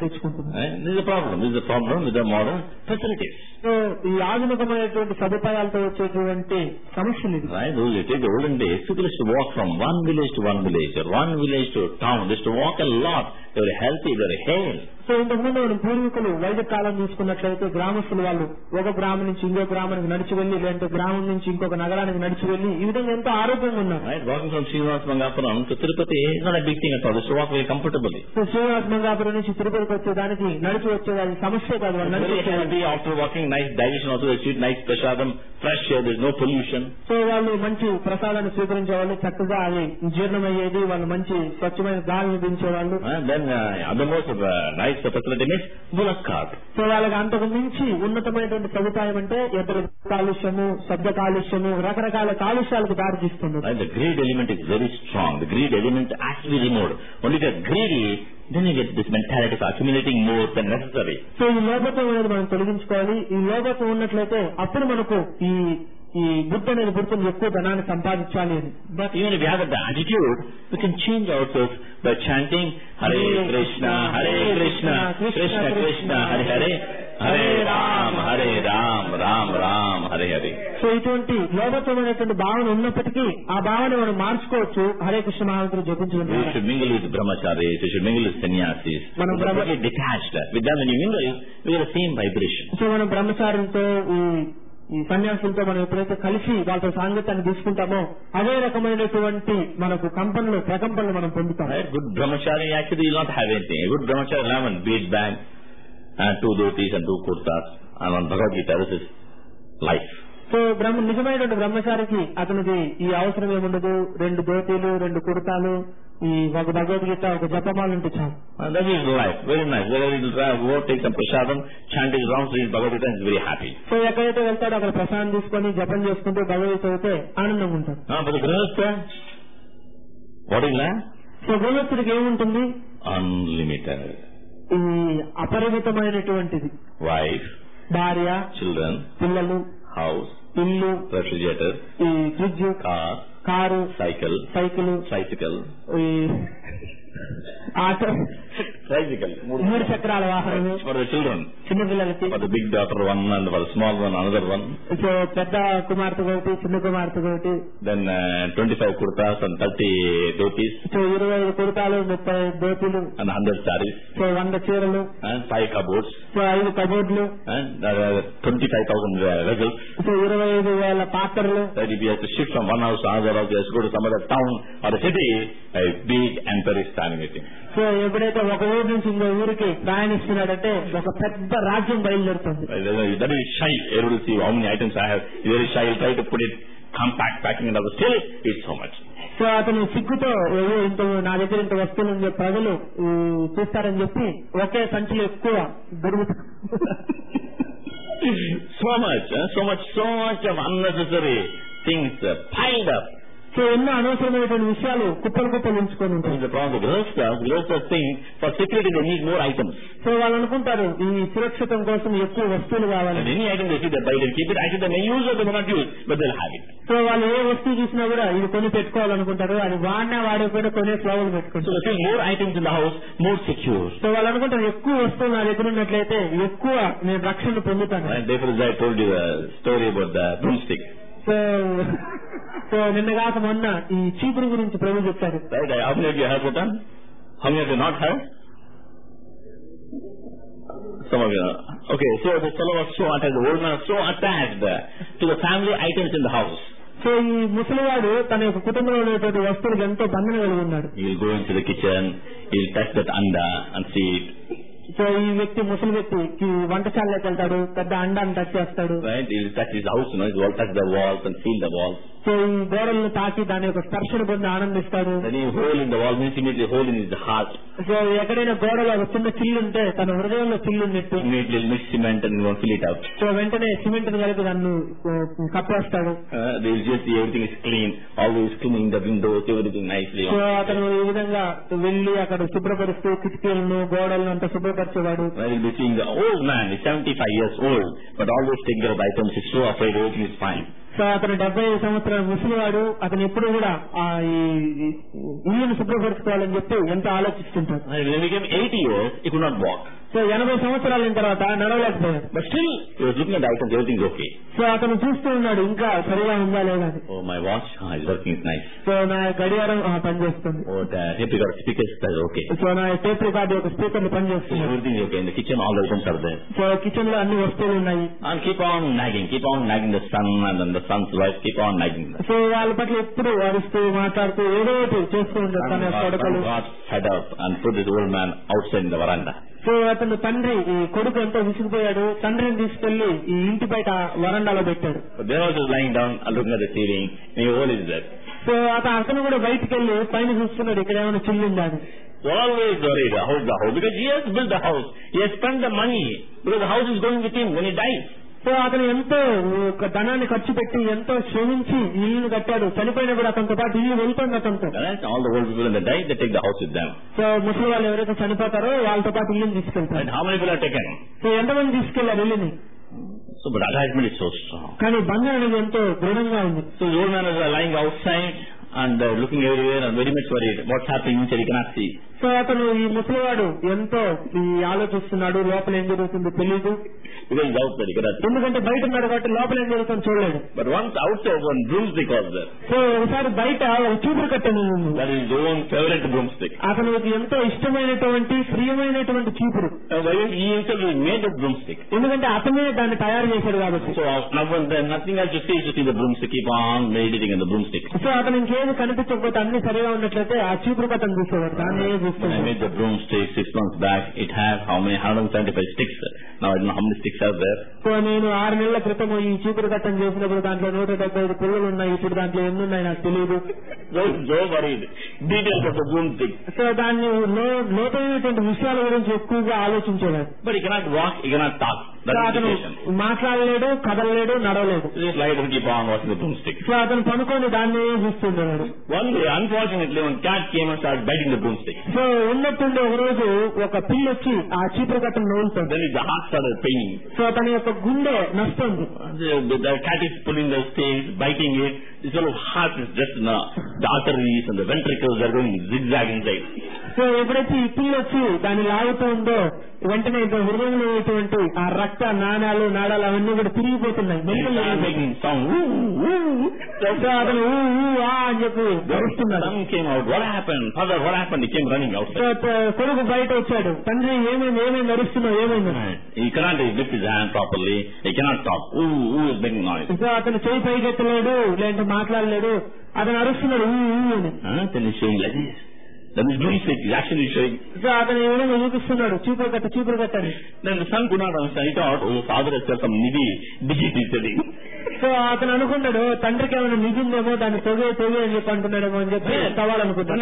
[SPEAKER 3] తెచ్చుకుంటున్నారు. సో ఈ ఆధునికమైనటువంటి సదుపాయాలతో వచ్చేటువంటి సమస్యలు ఇది.
[SPEAKER 2] Olden days, people used to walk from one village to one village, or one village to town. They used to walk a lot. They were healthy, they were hale.
[SPEAKER 3] So ఇంతకుముందు మనం పూర్వీకులు వైద్య కాలం చూసుకున్నట్లయితే గ్రామస్తులు వాళ్ళు ఒక గ్రామం నుంచి ఇంకో గ్రామానికి నడిచి వెళ్లి, లేదంటే గ్రామం నుంచి ఇంకొక నగరానికి నడిచి వెళ్లి ఈ విధంగా ఎంతో ఆరోగ్యంగా ఉన్నారు.
[SPEAKER 2] Walking from Sriniwas Mangapuram to Tirupati is not a big thing at all. Just walk very comfortably.
[SPEAKER 3] So Srinivas Mangapuram నుంచి తిరుపతికి వచ్చేదానికి నడిచి వచ్చేది అది సమస్య కాదు.
[SPEAKER 2] After walking, nice digestion also, they eat nice prasadam, fresh air, there is no pollution.
[SPEAKER 3] So వాళ్ళు మంచి ప్రసాదాన్ని స్వీకరించే వాళ్ళు, చక్కగా అది జీర్ణమయ్యేది, వాళ్ళు మంచి స్వచ్ఛమైన గాలిని దించేవాళ్ళు.
[SPEAKER 2] Then other most nice facility means bullock cart.
[SPEAKER 3] So వాళ్ళకి అంతకు మించి ఉన్నతమైనటువంటి సదుపాయం అంటే ఎదురు కాలుష్యము, శబ్ద కాలుష్యము, రకరకాల కాలుష్యాలకు దారి తీస్తుంది.
[SPEAKER 2] The greed element is very strong. The greed element has to be removed. Only if you are greedy, then you get this mentality of accumulating more than necessary.
[SPEAKER 3] So ఈ లోభత్వం అనేది మనం తొలగించుకోవాలి. ఈ లోభత్వం ఉన్నట్లయితే అప్పుడు మనకు ఈ బుద్ధి అనేది పుడుతుంది, ఎక్కువ ధనాన్ని సంపాదించాలి అని.
[SPEAKER 2] But even if we have that attitude, we can change ourselves by chanting Hare Krishna, Hare Krishna, Krishna Krishna, Hare Hare, Hare Ram, Hare Ram, Ram Ram, Hare Hare.
[SPEAKER 3] So ఇటువంటి లోభత్వమైనటువంటి భావన ఉన్నప్పటికీ ఆ భావన మనం మార్చుకోవచ్చు హరే కృష్ణ మహామంత్రం జపించడం.
[SPEAKER 2] We should mingle with brahmacharis, we should mingle with sannyasis. మనం completely detached. With them when you mingle, we have the same vibration.
[SPEAKER 3] So మనం బ్రహ్మచారులతో ఈ సన్యాసులతో మనం ఎప్పుడైతే కలిసి వాళ్ళతో సాంగత్యాన్ని తీసుకుంటామో అదే రకమైనటువంటి మనకు ప్రకంపనలు మనం పొందుతాం.
[SPEAKER 2] Good brahmachari actually will not have anything. A good brahmachari will have a bead bag and 2 dhotis and 2 kurtas and on Bhagavad Gita. This is life.
[SPEAKER 3] So నిజమైనటువంటి బ్రహ్మచారికి అతనికి ఈ అవసరం ఏముండదు, 2 ధోతీలు, 2 కుర్తాలు, ఈ ఒక భగవద్గీత, ఒక జపమాలు ఉంటే చాలు.
[SPEAKER 2] That is life. Very nice. Whether he will go take some prasadam, chant his rounds, read Bhagavad Gita, is very happy.
[SPEAKER 3] So ఎక్కడైతే వెళ్తాడో అక్కడ ప్రసాదం తీసుకొని జపం చేసుకుంటూ భగవద్గీత అయితే ఆనందంగా ఉంటాడు.
[SPEAKER 2] But the grihastha, what is that?
[SPEAKER 3] So గృహస్థుడికి ఏముంటుంది?
[SPEAKER 2] Unlimited.
[SPEAKER 3] ఈ అపరిమితమైనటువంటిది.
[SPEAKER 2] Wife,
[SPEAKER 3] భార్య,
[SPEAKER 2] children,
[SPEAKER 3] పిల్లలు,
[SPEAKER 2] house,
[SPEAKER 3] ఇల్లు,
[SPEAKER 2] refrigerator,
[SPEAKER 3] ఈ ఫ్రిడ్జ్,
[SPEAKER 2] కారు,
[SPEAKER 3] సైకిల్,
[SPEAKER 2] bicycle,
[SPEAKER 3] ఈ ఆటో,
[SPEAKER 2] Tricycle.
[SPEAKER 3] 3 చక్రాల వాహనము.
[SPEAKER 2] For the children.
[SPEAKER 3] చిన్న పిల్లలకి.
[SPEAKER 2] For the big daughter one and for the small one another one.
[SPEAKER 3] So పెద్ద కుమార్తె ఒకటి, చిన్న కుమార్తె ఒకటి.
[SPEAKER 2] Then 25 kurtas and 30 dhotis.
[SPEAKER 3] So 25 కుర్తాలు, 30 ధోతీలు.
[SPEAKER 2] And 100 sarees.
[SPEAKER 3] సో 100 చీరలు.
[SPEAKER 2] And 5 cupboards.
[SPEAKER 3] సో 5 కబోర్డ్లు.
[SPEAKER 2] And 25,000 vessels.
[SPEAKER 3] సో 25,000 పాత్రలు.
[SPEAKER 2] That if he has to shift from one house to another house, he has to go to some other town or a city, a big emperor is standing with him.
[SPEAKER 3] So ఎప్పుడైతే ఒక ఊరు నుంచి ఇంకో ఊరికి ప్రయాణిస్తున్నాడంటే ఒక పెద్ద రాజ్యం బయలుదేరుతుంది.
[SPEAKER 2] That is shy. Everyone will see how many items I have. He is very shy. He'll try to put it compact, packing it up. Still, it's so much.
[SPEAKER 3] So అతను సిగ్గుతో ఇంత నా దగ్గర ఇంత వస్తువులు ప్రజలు చూస్తారని చెప్పి ఒకే సంచిలో ఎక్కువ దొరుకుతారు.
[SPEAKER 2] So much of unnecessary things piled up.
[SPEAKER 3] So ఎన్నో అనవసరమైనటువంటి విషయాలు కుప్పలు కుప్పలు ఉంచుకొని ఉంటాయి.
[SPEAKER 2] The problem of grihasthas think for security they need more items.
[SPEAKER 3] So వాళ్ళు అనుకుంటారు ఈ సురక్షితం కోసం ఎక్కువ వస్తువులు కావాలి.
[SPEAKER 2] And any item they see they buy, they keep it. Actually they may use or they may not use, but they'll have it.
[SPEAKER 3] So వాళ్ళు ఏ వస్తువు చూసినా కూడా ఇది కొని పెట్టుకోవాలనుకుంటారు. అది వాడే కొనే ఫ్లవర్లు పెట్టుకుంటారు.
[SPEAKER 2] So they see more items in the house, more secure.
[SPEAKER 3] So వాళ్ళు అనుకుంటారు ఎక్కువ వస్తువులు నా దగ్గర ఉన్నట్లయితే ఎక్కువ నేను రక్షణ పొందుతాను.
[SPEAKER 2] And therefore I told you the story about the broomstick.
[SPEAKER 3] So నిన్న కాక మొన్న ఈ చీపురు గురించి ప్రభు చెప్పారు.
[SPEAKER 2] Right? How many of you have that? How many of you not have? Some of you. Okay, so the fellow was so attached, the old man was so attached to the family items in the house.
[SPEAKER 3] So ఈ ముసలివాడు తన యొక్క కుటుంబంలో ఉన్నటువంటి వస్తువులకు ఎంతో బంధన కలిగి ఉన్నాడు.
[SPEAKER 2] He will go into the kitchen, he will touch that anda and see it.
[SPEAKER 3] So ఈ వ్యక్తి ముసలి వ్యక్తి వంటశాలలోకి వెళ్తాడు, పెద్ద అండాన్ని టచ్ చేస్తాడు.
[SPEAKER 2] Right? He will touch his house, he will touch the walls and feel the walls.
[SPEAKER 3] So ఈ గోడలను తాకి దాని యొక్క స్పర్శను పొంది ఆనందిస్తాడు.
[SPEAKER 2] Then he hole in the wall means immediately hole in his heart.
[SPEAKER 3] So ఎక్కడైనా గోడలో ఒక చిన్న చిల్లు ఉంటే తన హృదయంలో చిల్లు ఉన్నట్టు.
[SPEAKER 2] Immediately mix cement and won't fill it out.
[SPEAKER 3] So వెంటనే సిమెంట్ ని కలిపి దాన్ని కప్పేస్తాడు.
[SPEAKER 2] They will just see everything is clean, always cleaning the windows, everything nicely.
[SPEAKER 3] So అతను ఈ విధంగా వెళ్లి అక్కడ శుభ్రపరుస్తూ కిటికీలను గోడలను అంతా శుభ్రపరిచేవాడు.
[SPEAKER 2] I will be seeing the old man, he's 75 years old, but always taking care of items, he's so afraid everything is fine.
[SPEAKER 3] So అతను 75 సంవత్సరాల ముసలివాడు. అతను ఎప్పుడు కూడా ఈ ఇల్లును శుభ్రపరచుకోవాలని చెప్పి ఎంతో ఆలోచిస్తుంటాడు.
[SPEAKER 2] When he became 80 years, he could not walk.
[SPEAKER 3] So 80 సంవత్సరాల తర్వాత నడవలేకపోయాడు.
[SPEAKER 2] But still, he was looking at the items, everything is okay.
[SPEAKER 3] So అతను చూస్తూ ఉన్నాడు ఇంకా సరిగా ఉందా లేదా.
[SPEAKER 2] Oh, my watch, it's working, it's nice.
[SPEAKER 3] So నా గడియారం పనిచేస్తుంది.
[SPEAKER 2] Oh, the tape recorder speakers, that's okay.
[SPEAKER 3] So నా టేప్ రికార్డ్ యొక్క స్పీకర్లు పనిచేస్తుంది.
[SPEAKER 2] Everything is okay. In the kitchen, all the items are there.
[SPEAKER 3] So kitchen లో అన్ని వస్తువులు ఉన్నాయి.
[SPEAKER 2] And keep on nagging the son, and then the son's wife keep on nagging them.
[SPEAKER 3] So వాళ్ళ పట్ల ఎప్పుడు అరుస్తూ మాట్లాడుతూ ఏదో చేస్తూ ఉంటారు తన కొడుకులు.
[SPEAKER 2] God fed up and put this old man outside in the veranda.
[SPEAKER 3] So అతను తండ్రి ఈ కొడుకు ఎంతో విసిగిపోయాడు. తండ్రిని తీసుకెళ్లి ఈ ఇంటి బయట వరండాలో పెట్టాడు.
[SPEAKER 2] They were just lying down and looking at the ceiling. And he hole is there.
[SPEAKER 3] So అతను కూడా బయటికి వెళ్లి పైన చూస్తున్నాడు ఇక్కడ ఏమైనా చిల్లిందా అని.
[SPEAKER 2] Always worried how's the house, because he has built the house, he has spent the money, because the house is going with him when he dies.
[SPEAKER 3] So అతను ఎంతో ధనాన్ని ఖర్చు పెట్టి ఎంతో శ్రమించి ఇల్లు కట్టాడు. చనిపోయినప్పుడు అతనితో పాటు ఇల్లు వెళ్తుంది అతనితో.
[SPEAKER 2] All the old people when they die, they take the house with them.
[SPEAKER 3] So ముసలి వాళ్ళు ఎవరైతే చనిపోతారో వాళ్ళతో పాటు ఇల్లుని తీసుకెళ్తారు.
[SPEAKER 2] And how many people are taken?
[SPEAKER 3] So ఎంతమంది తీసుకెళ్లారు ఇల్లుని.
[SPEAKER 2] So but attachment is so strong.
[SPEAKER 3] కానీ బంధం అనేది ఎంతో దృఢంగా ఉంది.
[SPEAKER 2] So the old man is lying outside and looking everywhere and very much worried. What's happening inside he cannot see.
[SPEAKER 3] So అతను ఈ ముసలివాడు ఎంతో ఆలోచిస్తున్నాడు. లోపల ఏం జరుగుతుందో తెలియదు.
[SPEAKER 2] Because he's outside, he cannot see.
[SPEAKER 3] ఎందుకంటే బయట ఉన్నాడు కాబట్టి లోపల ఏం జరుగుతుందో చూడలేడు.
[SPEAKER 2] But once outside, one broomstick was there.
[SPEAKER 3] So ఒకసారి బయట ఒక చీపురు కట్టెను ఉంది.
[SPEAKER 2] That is his own favorite broomstick.
[SPEAKER 3] అతనికి ఎంతో ఇష్టమైనటువంటి ప్రియమైనటువంటి చీపురు.
[SPEAKER 2] He himself made the broomstick.
[SPEAKER 3] ఎందుకంటే అతనే దాన్ని తయారు చేశాడు కాబట్టి.
[SPEAKER 2] So now and then nothing else to see the broomstick, keep on meditating on the broomstick.
[SPEAKER 3] So అతను ఇంకేమి కనిపించకపోతే అన్ని సరిగా ఉన్నట్లయితే ఆ చీపురు కట్టను చూసేవాడు. దాన్ని
[SPEAKER 2] When I made the broomstick 6 months back, it has how many 175 sticks. Now I don't know how many sticks are there.
[SPEAKER 3] So నేను 6 నెలల క్రితం ఈ చీపురు కట్టను చేసినప్పుడు దాంట్లో 175 పురుగులు ఉన్నాయి. ఇప్పుడు దాంట్లో ఎన్ని ఉన్నాయి నాకు తెలియదు.
[SPEAKER 2] So worried. Details of the broomstick.
[SPEAKER 3] So దాన్ని లోతైనటువంటి విషయాల గురించి ఎక్కువగా ఆలోచించేవాడు.
[SPEAKER 2] But he cannot walk, he cannot talk.
[SPEAKER 3] అతను మాట్లాడలేడు, కదలలేడు, నడవలేడు.
[SPEAKER 2] Just like to keep on watching the broomstick.
[SPEAKER 3] So అతను పనుకొని దాన్ని చూస్తుండేవాడు.
[SPEAKER 2] One day, unfortunately, one cat came and started biting the broomstick.
[SPEAKER 3] So ఉన్నట్టుండి ఒక రోజు ఒక పిల్లి వచ్చి ఆ చీపురు కట్టను నవ్వుతుంది.
[SPEAKER 2] Then the heart started paining.
[SPEAKER 3] So తన యొక్క గుండె నస్తుంది.
[SPEAKER 2] The cat is pulling the stain, biting it. This whole heart is just the arteries and the ventricles are going zigzag inside.
[SPEAKER 3] So ఎప్పుడైతే ఈ పిల్లి వచ్చి దాన్ని లాగుతూ ఉందో వెంటనే హృదయంలో ఉన్నటువంటి ఆ రక్త నాణాలు అవన్నీ కూడా తిరిగిపోతున్నాయి. అతను అని చెప్పి గడుస్తున్నాడు. కొడుకు బయట వచ్చాడు. తండ్రి ఏమైంది నడుస్తున్నావు, ఏమైంది? సో అతను చేయి పైకెత్తలేడు, లేదంటే మాట్లాడలేడు. అతను అరుస్తున్నాడు అని. సో అతను ఏ విధంగా చూపిస్తున్నాడు, చీపురు కట్టని. సో అతను అనుకున్నాడు తండ్రికి ఏమైనా నిధి ఉందేమో, దాన్ని తొగే అని చెప్పి అంటున్నాడేమో అని చెప్పి కావాలనుకుంటాడు.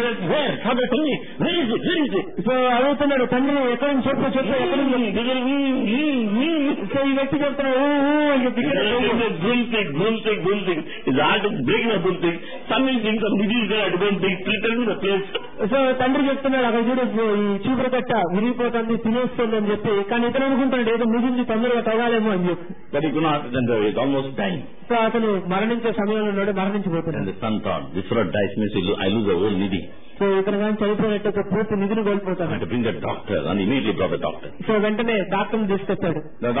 [SPEAKER 3] సో అడుగుతున్నాడు, తండ్రి ఎక్కడ చెప్పు ఎక్కడ. సో ఈ వ్యక్తి చెప్తున్నాడు అని చెప్పి. సో తండ్రి చెప్తున్నాడు, అక్కడ చూడు ఈ చీపురు కట్ట విరిగిపోతుంది, తినేస్తుంది అని చెప్పి. కానీ ఇతను అనుకుంటాడు ఏదో మిగిలింది తొందరగా తగాలేమో అని చెప్పి. సో అతను మరణించే సమయంలో ఉన్నాడు, మరణించిపోతున్నాడు. సో ఇతను కానీ చనిపోయినట్టు పూర్తి నిధిని కోల్పోతాడు. సో వెంటనే డాక్టర్ తీసుకొచ్చాడు.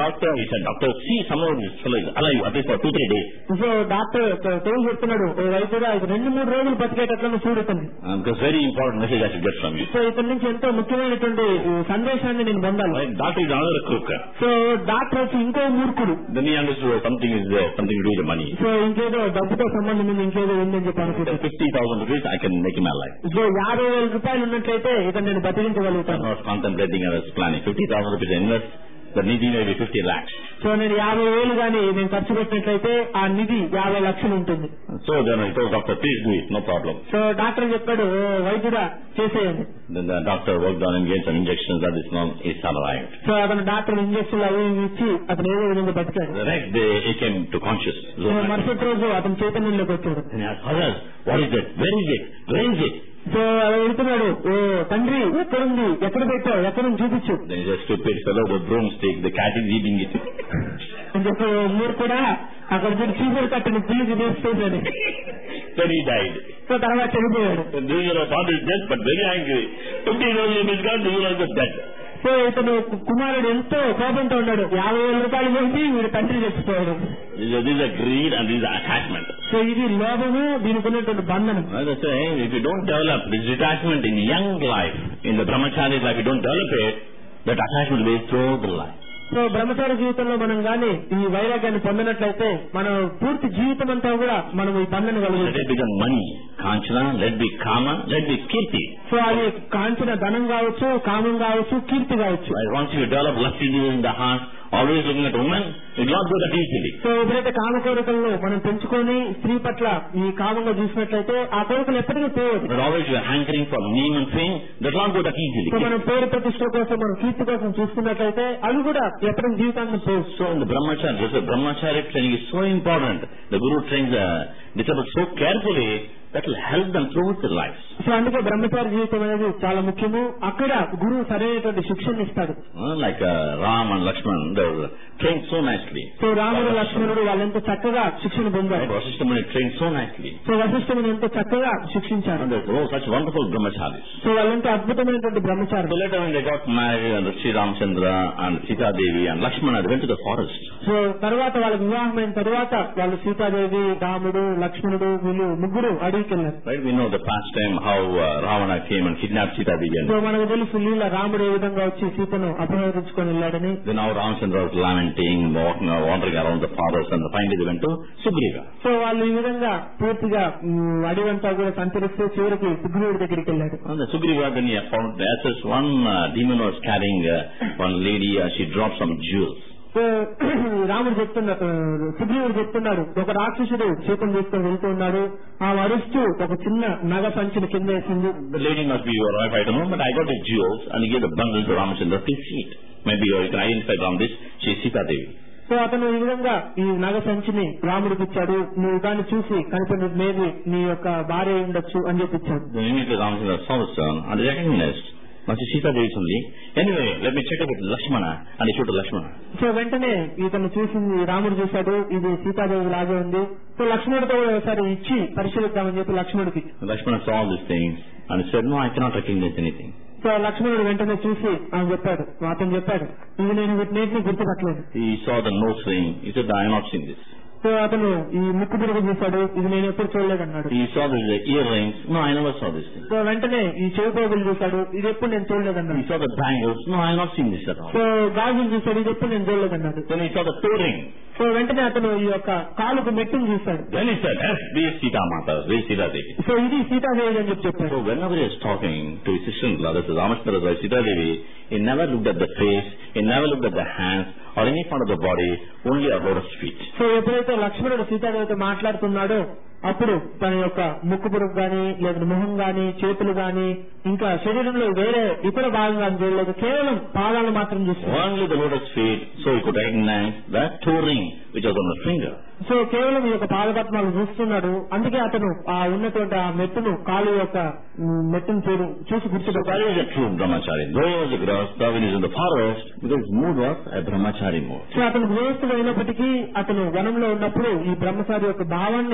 [SPEAKER 3] సో డాక్టర్ తెలుగు చెప్తున్నాడు, రైతుగా 2-3 రోజులు బతికేటట్లను చూడుతుంది.
[SPEAKER 2] Very important message I should get from you.
[SPEAKER 3] So ఇతని నుంచి ఎంతో ముఖ్యమైనటువంటి సందేశాన్ని నేను పొందాలి.
[SPEAKER 2] Doctor is another crook.
[SPEAKER 3] So doctor వచ్చి ఇంకో మూర్ఖుడు.
[SPEAKER 2] Then he understood something to do with money.
[SPEAKER 3] So ఇంకేదో డబ్బుతో సంబంధం ఉంది, ఇంకేదో ఉందని చెప్పి అనుకుంటాను.
[SPEAKER 2] 50,000 rupees I can make him alive.
[SPEAKER 3] So 50,000 రూపాయలు ఉన్నట్లయితే ఇతను నేను బతికించగలుగుతాను.
[SPEAKER 2] Not contemplating I was planning 50,000 rupees invest. The nidhi may be 50 lakhs.
[SPEAKER 3] So నేను 50,000 గానీ నేను ఖర్చు పెట్టినట్లయితే ఆ నిధి 50 లక్షలు ఉంటుంది.
[SPEAKER 2] So then I told doctor, please do it, no problem.
[SPEAKER 3] So doctor చెప్పాడు, వైద్యుడా చేసేయండి.
[SPEAKER 2] Then the doctor worked on and gave some injections that is now is survived.
[SPEAKER 3] So అతను డాక్టర్ ఇంజక్షన్లు అవి ఇచ్చి అతను ఏదో విధంగా బతికాడు.
[SPEAKER 2] The next day he came to conscious.
[SPEAKER 3] మరుసటి రోజు అతను చైతన్యంలోకి వచ్చాడు.
[SPEAKER 2] What is it? Where is it? Where is it?
[SPEAKER 3] So అలా వెళ్తున్నాడు, ఓ తండ్రి ఎక్కడుంది, ఎక్కడ పెట్టావు, ఎక్కడ చూపించు. అని చెప్పి మీరు కూడా అక్కడ చీపురు కట్టిన పిల్లికి తీసుకొచ్చాడు. సో తర్వాత చనిపోయాడు. సో ఇతను కుమారుడు ఎంతో కోపంతో ఉన్నాడు. 50,000 రూపాయలు పోయి వీడు తండ్రి చచ్చిపోయాడు. సో ఇది లోభము, దీనికి ఉన్నటువంటి బంధనం.
[SPEAKER 2] If you don't develop this detachment in young life, in the brahmachari life, you don't develop it, that attachment will be throughout the life.
[SPEAKER 3] So బ్రహ్మచారి జీవితంలో మనం గాని ఈ వైరాగ్యాన్ని పొందినట్లయితే మన పూర్తి జీవితం అంతా కూడా మనం ఈ బంధన కలుగుతుంది.
[SPEAKER 2] Money kanchana, let be kama, let be kirti.
[SPEAKER 3] So అది కాంచన ధనం కావచ్చు, కామం కావచ్చు, కీర్తి కావచ్చు.
[SPEAKER 2] Once you develop lust in the heart, always looking at women, it will not go that easily.
[SPEAKER 3] So ఎప్పుడైతే కామ కోరికలను మనం పెంచుకొని స్త్రీ పట్ల ఈ కామంగా చూసినట్లయితే ఆ కోరికలు ఎప్పటికీ పోదు.
[SPEAKER 2] But always you are hankering for name and fame, that will not go that easily.
[SPEAKER 3] So మనం పేరు ప్రతిష్ట కోసం, మనం కీర్తి కోసం చూసుకున్నట్లయితే అవి కూడా ఎప్పటికీ జీవితాన్ని పోదు.
[SPEAKER 2] So in the brahmacharya training is so important. The Guru trains the disciples so carefully that will help them throughout their lives.
[SPEAKER 3] So అందుకే బ్రహ్మచారి జీవితం అనేది చాలా ముఖ్యము. అక్కడ గురువు సరైనటువంటి శిక్షణ ఇస్తాడు.
[SPEAKER 2] Like Ram and Lakshman, they were trained so nicely.
[SPEAKER 3] So రాముడు లక్ష్మణుడు వాళ్ళెంత చక్కగా శిక్షణ పొందారు.
[SPEAKER 2] Vasishthamuni trained so nicely.
[SPEAKER 3] So వశిష్ఠముని ఎంతో చక్కగా శిక్షించారు.
[SPEAKER 2] Such wonderful brahmacharis.
[SPEAKER 3] సో వాళ్ళంతా అద్భుతమైనటువంటి బ్రహ్మచారులు.
[SPEAKER 2] So later when they got married and Sri Ramchandra and Sita Devi and Lakshmana, they went to the forest.
[SPEAKER 3] So తర్వాత వాళ్ళకి వివాహమైన తర్వాత వాళ్ళు సీతాదేవి, రాముడు, లక్ష్మణుడు వీళ్ళు ముగ్గురు అడవికి వెళ్ళారు.
[SPEAKER 2] Right, we know the past time how Ravana came and kidnapped Sita Devi.
[SPEAKER 3] So మనకు తెలుసు లీల రాముడు ఏ విధంగా వచ్చి సీతను అపహరించుకొని వెళ్ళాడని.
[SPEAKER 2] Then now Ramchandra was lamenting, wandering around the forest, and finally they went to Sugriva.
[SPEAKER 3] So వాళ్ళు ఈ విధంగా పూర్తిగా అడవంతా కూడా సంచరిస్తూ చివరికి సుగ్రీవుడి దగ్గరికి వెళ్ళాడు.
[SPEAKER 2] On the Sugriva, then he found as one demon was carrying one lady, she dropped some jewels.
[SPEAKER 3] So రాముడు చెప్తున్నాడు, సుగ్రీవుడు చెప్తున్నాడు, ఒక రాక్షసుడు సీతను తీసుకొని వెళ్తూ ఉన్నాడు. ఆ అరుస్తూ ఒక చిన్న నగ సంచిని కింద వేసింది.
[SPEAKER 2] The lady must be your wife, I don't know, but I got the jewels and he gave the bundle to Ramchandra. Please see it. Maybe you can identify from this, she is Sita Devi.
[SPEAKER 3] So అతను ఈ విధంగా ఈ నగ సంచిని రాముడికి ఇచ్చాడు. నువ్వు దాన్ని చూసి కనుక మేబీ నీ యొక్క భార్య ఉండొచ్చు అని చెప్పి ఇచ్చాడు.
[SPEAKER 2] Then immediately Ramchandra saw the son and recognized. But Sita Devi only. Anyway, let me check about Lakshmana, and he showed to Lakshmana.
[SPEAKER 3] So వెంటనే ఇతను చూసింది రాముడు చూశాడు, ఇది సీతాదేవి లాగే ఉంది. సో లక్ష్మణుడితో ఒకసారి ఇచ్చి పరిశీలిద్దామని చెప్పి లక్ష్మణుడికి.
[SPEAKER 2] Lakshmana saw all these things and said, no, I cannot recognize anything.
[SPEAKER 3] So లక్ష్మణుడు వెంటనే చూసి అతను చెప్పాడు, ఇది నేను వీటిని గుర్తుపట్టలేదు.
[SPEAKER 2] He saw the nose ring. He said, I have not seen this.
[SPEAKER 3] So అతను ఈ ముక్కు పురుగు చూశాడు, ఇది నేను ఎప్పుడు చూడలేదన్నాడు.
[SPEAKER 2] He saw the earrings. No, I never saw this thing.
[SPEAKER 3] So వెంటనే ఈ చెవి పోగులు చూశాడు, ఇది ఎప్పుడు నేను చూడలేదన్నాడు.
[SPEAKER 2] He saw the bangles. No, I have not seen this at all.
[SPEAKER 3] So గాజులు చూశాడు, ఇది ఎప్పుడు నేను చూడలేదన్నాడు.
[SPEAKER 2] Then he saw the toe ring.
[SPEAKER 3] So వెంటనే అతను ఈ యొక్క కాలుకు మెట్టును చూశాడు.
[SPEAKER 2] Then he said, yes, this is Sita Mata, this is Sita Devi.
[SPEAKER 3] So ఇది సీతాదేవి అని చెప్పాడు.
[SPEAKER 2] So whenever he was talking to his sister-in-law, that is Ramachandra by Sita Devi, he never looked at the face, he never looked at the hands or any part of the body, only about his feet.
[SPEAKER 3] So ఎప్పుడైతే లక్ష్మణుడు సీతాదేవితో మాట్లాడుతున్నాడో అప్పుడు తన యొక్క ముక్కు పురుగు గాని లేదా మొహం గాని చేతులు గాని ఇంకా శరీరంలో వేరే ఇతర భాగం గాని చూడలేదు, కేవలం పాదాలు మాత్రం చూస్తున్నాడు.
[SPEAKER 2] Only the lotus feet, so he could recognize that toe ring which was on the finger.
[SPEAKER 3] So కేవలం ఈ యొక్క పాదపద్మాలు చూస్తున్నాడు, అందుకే అతను ఆ ఉన్నటువంటి ఆ మెట్టును కాలు యొక్క మెట్టును చూసి గుర్తుపట్టాడు.
[SPEAKER 2] That is a true brahmachari. Though he was a grahastha when he was in the forest, because his mood was a brahmachari mood.
[SPEAKER 3] So అతను గృహస్థుడు అయినప్పటికీ అతను వనంలో ఉన్నప్పుడు ఈ బ్రహ్మచారి యొక్క